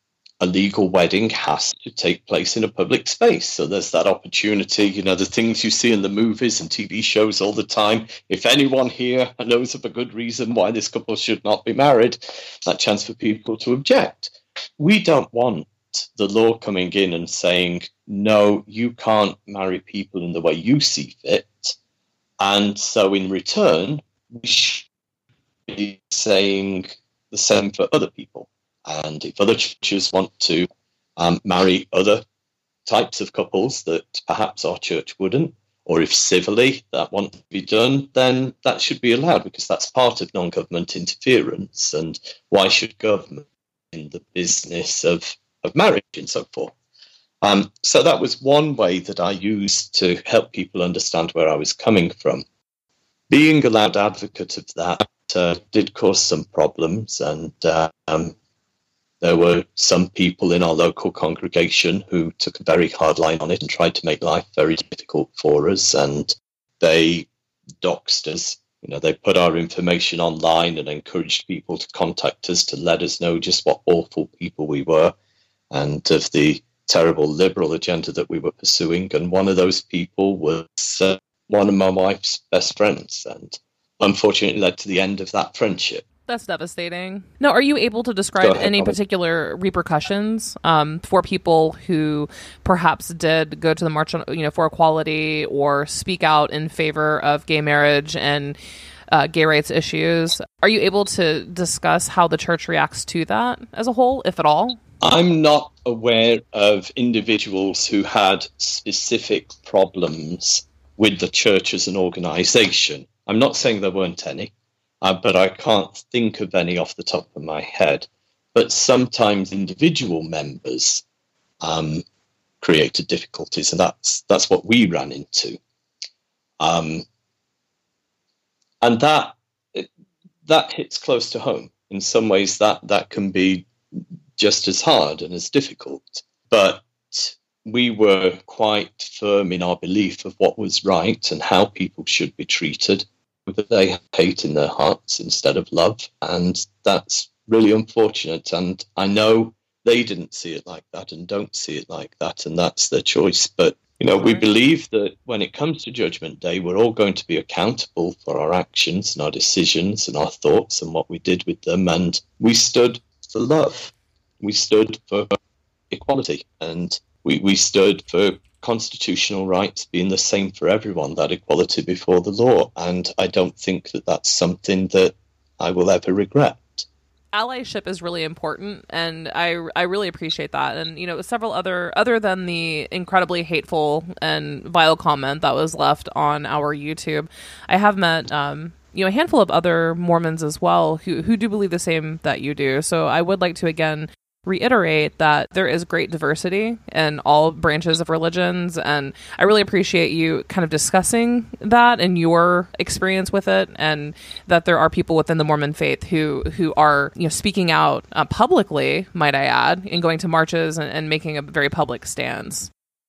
a legal wedding has to take place in a public space. So there's that opportunity, you know, the things you see in the movies and T V shows all the time. If anyone here knows of a good reason why this couple should not be married, that chance for people to object. We don't want the law coming in and saying, no, you can't marry people in the way you see fit. And so in return, we should be saying the same for other people. And if other churches want to um, marry other types of couples that perhaps our church wouldn't, or if civilly that want to be done, then that should be allowed, because that's part of non-government interference. And why should government be in the business of, of marriage and so forth? Um, so that was one way that I used to help people understand where I was coming from. Being a loud advocate of that uh, did cause some problems, and uh, um, there were some people in our local congregation who took a very hard line on it and tried to make life very difficult for us. And they doxed us. You know, they put our information online and encouraged people to contact us to let us know just what awful people we were and of the terrible liberal agenda that we were pursuing. And one of those people was uh, one of my wife's best friends, and unfortunately led to the end of that friendship. That's devastating. Now, are you able to describe ahead, any Robin. particular repercussions um, for people who perhaps did go to the March, you know, for Equality or speak out in favor of gay marriage and uh, gay rights issues? Are you able to discuss how the church reacts to that as a whole, if at all? I'm not aware of individuals who had specific problems with the church as an organization. I'm not saying there weren't any. Uh, but I can't think of any off the top of my head. But sometimes individual members um, created difficulties, and that's that's what we ran into. Um, and that that hits close to home. In some ways, that that can be just as hard and as difficult. But we were quite firm in our belief of what was right and how people should be treated. That they have hate in their hearts instead of love, and that's really unfortunate. And I know they didn't see it like that and don't see it like that, and that's their choice. But you know, we believe that when it comes to Judgment Day, we're all going to be accountable for our actions and our decisions and our thoughts and what we did with them. And we stood for love, we stood for equality, and we, we stood for constitutional rights being the same for everyone, that equality before the law. And I don't think that that's something that I will ever regret. Allyship is really important, and I I really appreciate that. And you know, several other other than the incredibly hateful and vile comment that was left on our YouTube, I have met um you know a handful of other Mormons as well who who do believe the same that you do. So I would like to again reiterate that there is great diversity in all branches of religions, and I really appreciate you kind of discussing that and your experience with it, and that there are people within the Mormon faith who who are you know speaking out uh, publicly, might I add, and going to marches and, and making a very public stance.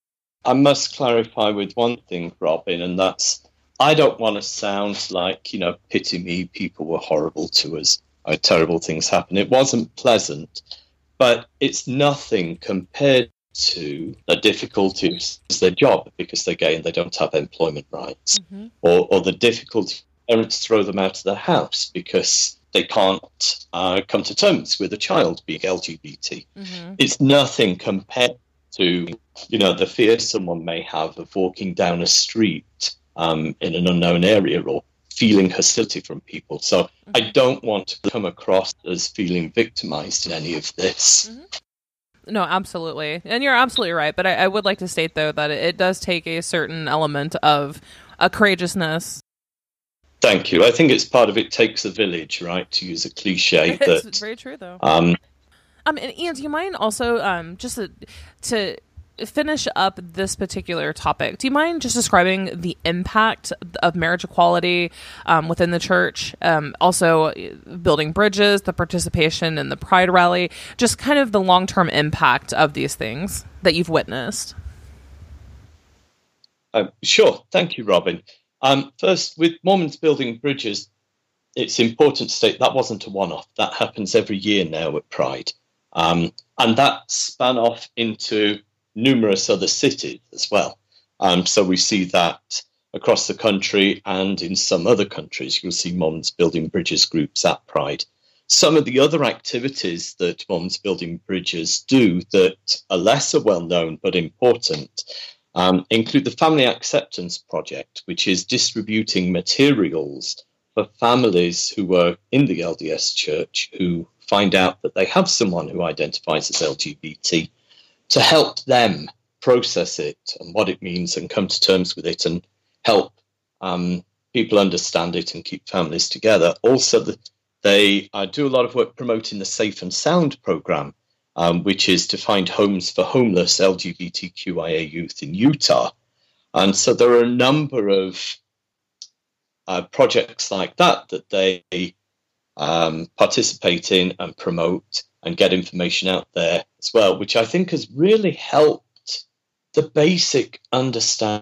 I must clarify with one thing, Robin, and that's I don't want to sound like, you know, pity me, people were horrible to us, or terrible things happened. It wasn't pleasant. But it's nothing compared to the difficulties of their job because they're gay and they don't have employment rights, mm-hmm. or, or the difficulty parents throw them out of their house because they can't uh, come to terms with a child being L G B T. Mm-hmm. It's nothing compared to, you know, the fear someone may have of walking down a street um, in an unknown area or feeling hostility from people. So mm-hmm. I don't want to come across as feeling victimized in any of this. Mm-hmm. No, absolutely. And you're absolutely right. But I, I would like to state, though, that it, it does take a certain element of a courageousness. Thank you. I think it's part of it takes a village, right, to use a cliche. It's that, very true, though. Um, um, and Ian, do you mind also um, just to... to finish up this particular topic, do you mind just describing the impact of marriage equality um, within the church? Um, also, building bridges, the participation in the Pride Rally, just kind of the long-term impact of these things that you've witnessed. Uh, sure. Thank you, Robin. Um, first, with Mormons building bridges, it's important to state that wasn't a one-off. That happens every year now at Pride. Um, and that span off into numerous other cities as well. Um, so we see that across the country, and in some other countries, you'll see Mums Building Bridges groups at Pride. Some of the other activities that Mums Building Bridges do that are lesser well known but important um, include the Family Acceptance Project, which is distributing materials for families who are in the L D S Church who find out that they have someone who identifies as L G B T, to help them process it and what it means and come to terms with it and help um, people understand it and keep families together. Also, the, they uh, do a lot of work promoting the Safe and Sound program, um, which is to find homes for homeless L G B T Q I A youth in Utah. And so there are a number of uh, projects like that that they um, participate in and promote and get information out there as well, which I think has really helped the basic understanding,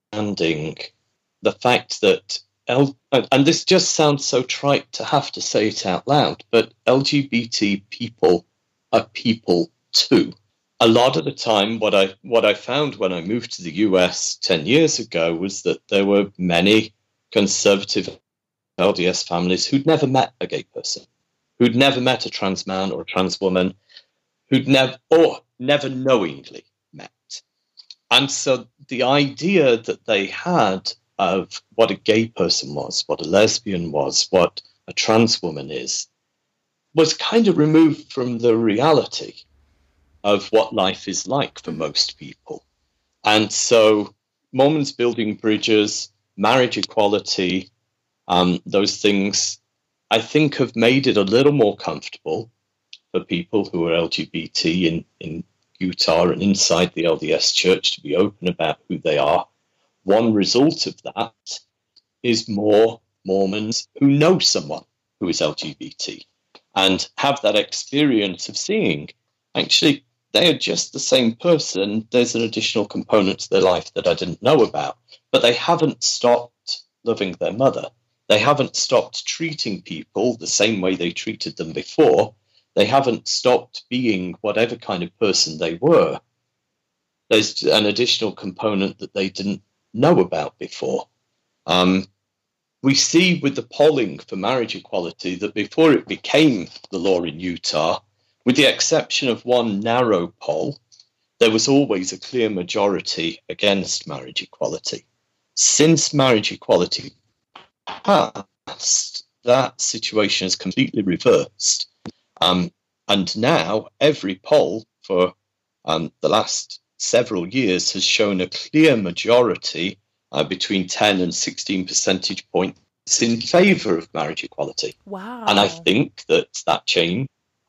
the fact that, L- and this just sounds so trite to have to say it out loud, but L G B T people are people too. A lot of the time, what I what I found when I moved to the U S ten years ago was that there were many conservative L D S families who'd never met a gay person, who'd never met a trans man or a trans woman, who'd never, or never knowingly met. And so the idea that they had of what a gay person was, what a lesbian was, what a trans woman is, was kind of removed from the reality of what life is like for most people. And so Mormons Building Bridges, marriage equality, um, those things, I think, have made it a little more comfortable for people who are L G B T in, in Utah and inside the L D S Church to be open about who they are. One result of that is more Mormons who know someone who is L G B T and have that experience of seeing, actually, they are just the same person. There's an additional component to their life that I didn't know about, but they haven't stopped loving their mother. They haven't stopped treating people the same way they treated them before. They haven't stopped being whatever kind of person they were. There's an additional component that they didn't know about before. Um, we see with the polling for marriage equality that before it became the law in Utah, with the exception of one narrow poll, there was always a clear majority against marriage equality. Since marriage equality passed, that situation has completely reversed. Um, and now every poll for um, the last several years has shown a clear majority uh, between ten and sixteen percentage points in favour of marriage equality. Wow. And I think that that change,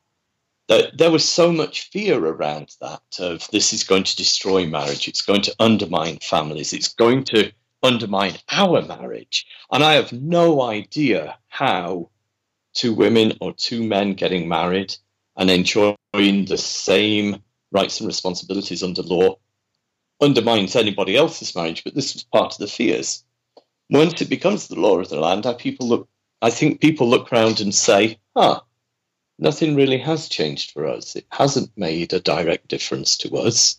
that there was so much fear around that of this is going to destroy marriage, it's going to undermine families, it's going to undermine our marriage. And I have no idea how two women or two men getting married and enjoying the same rights and responsibilities under law undermines anybody else's marriage, but this was part of the fears. Once it becomes the law of the land, I people look I think people look around and say, huh, nothing really has changed for us. It hasn't made a direct difference to us.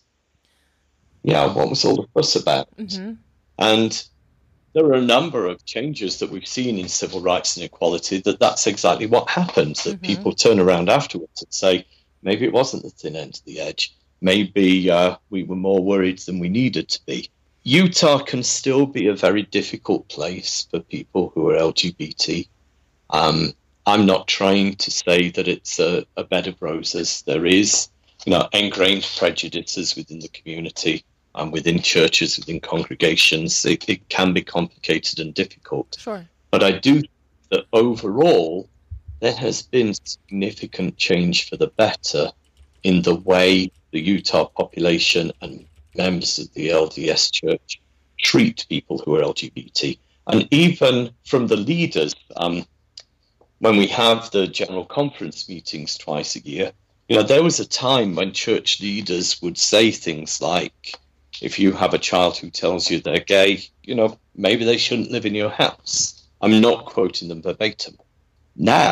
Yeah, what was all the fuss about? Mm-hmm. And there are a number of changes that we've seen in civil rights and equality that that's exactly what happens, that Mm-hmm. people turn around afterwards and say, maybe it wasn't the thin end of the edge. Maybe uh, we were more worried than we needed to be. Utah can still be a very difficult place for people who are L G B T. Um, I'm not trying to say that it's a, a bed of roses. There is, you know, ingrained prejudices within the community and within churches, within congregations. It, it can be complicated and difficult. Sure. But I do think that overall, there has been significant change for the better in the way the Utah population and members of the L D S Church treat people who are L G B T. And even from the leaders, um, when we have the general conference meetings twice a year, you know, there was a time when church leaders would say things like, if you have a child who tells you they're gay, you know, maybe they shouldn't live in your house. I'm not quoting them verbatim. Now,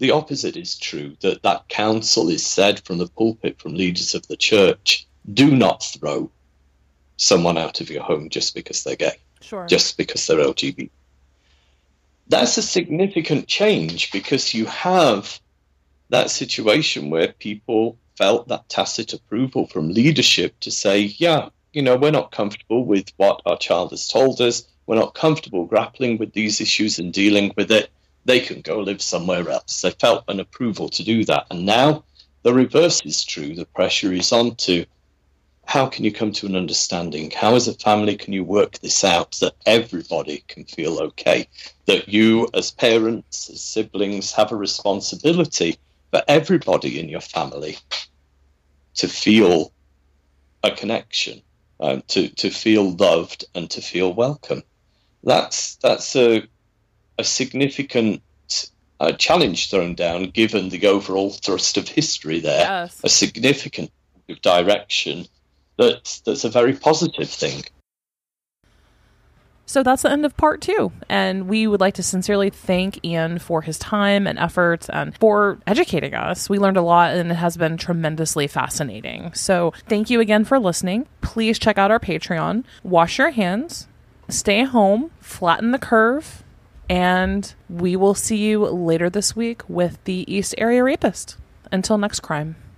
the opposite is true, that that counsel is said from the pulpit, from leaders of the church. Do not throw someone out of your home just because they're gay, sure. just because they're L G B T. That's a significant change, because you have that situation where people felt that tacit approval from leadership to say, yeah, you know, we're not comfortable with what our child has told us. We're not comfortable grappling with these issues and dealing with it. They can go live somewhere else. They felt an approval to do that. And now the reverse is true. The pressure is on to, how can you come to an understanding? How as a family can you work this out that everybody can feel okay? That you as parents, as siblings, have a responsibility for everybody in your family to feel a connection, um, to, to feel loved and to feel welcome. That's, that's a, a significant uh, challenge thrown down, given the overall thrust of history there, yes. a significant direction that, that's a very positive thing. So that's the end of part two. And we would like to sincerely thank Ian for his time and efforts and for educating us. We learned a lot and it has been tremendously fascinating. So thank you again for listening. Please check out our Patreon. Wash your hands, stay home, flatten the curve, and we will see you later this week with the East Area Rapist. Until next crime.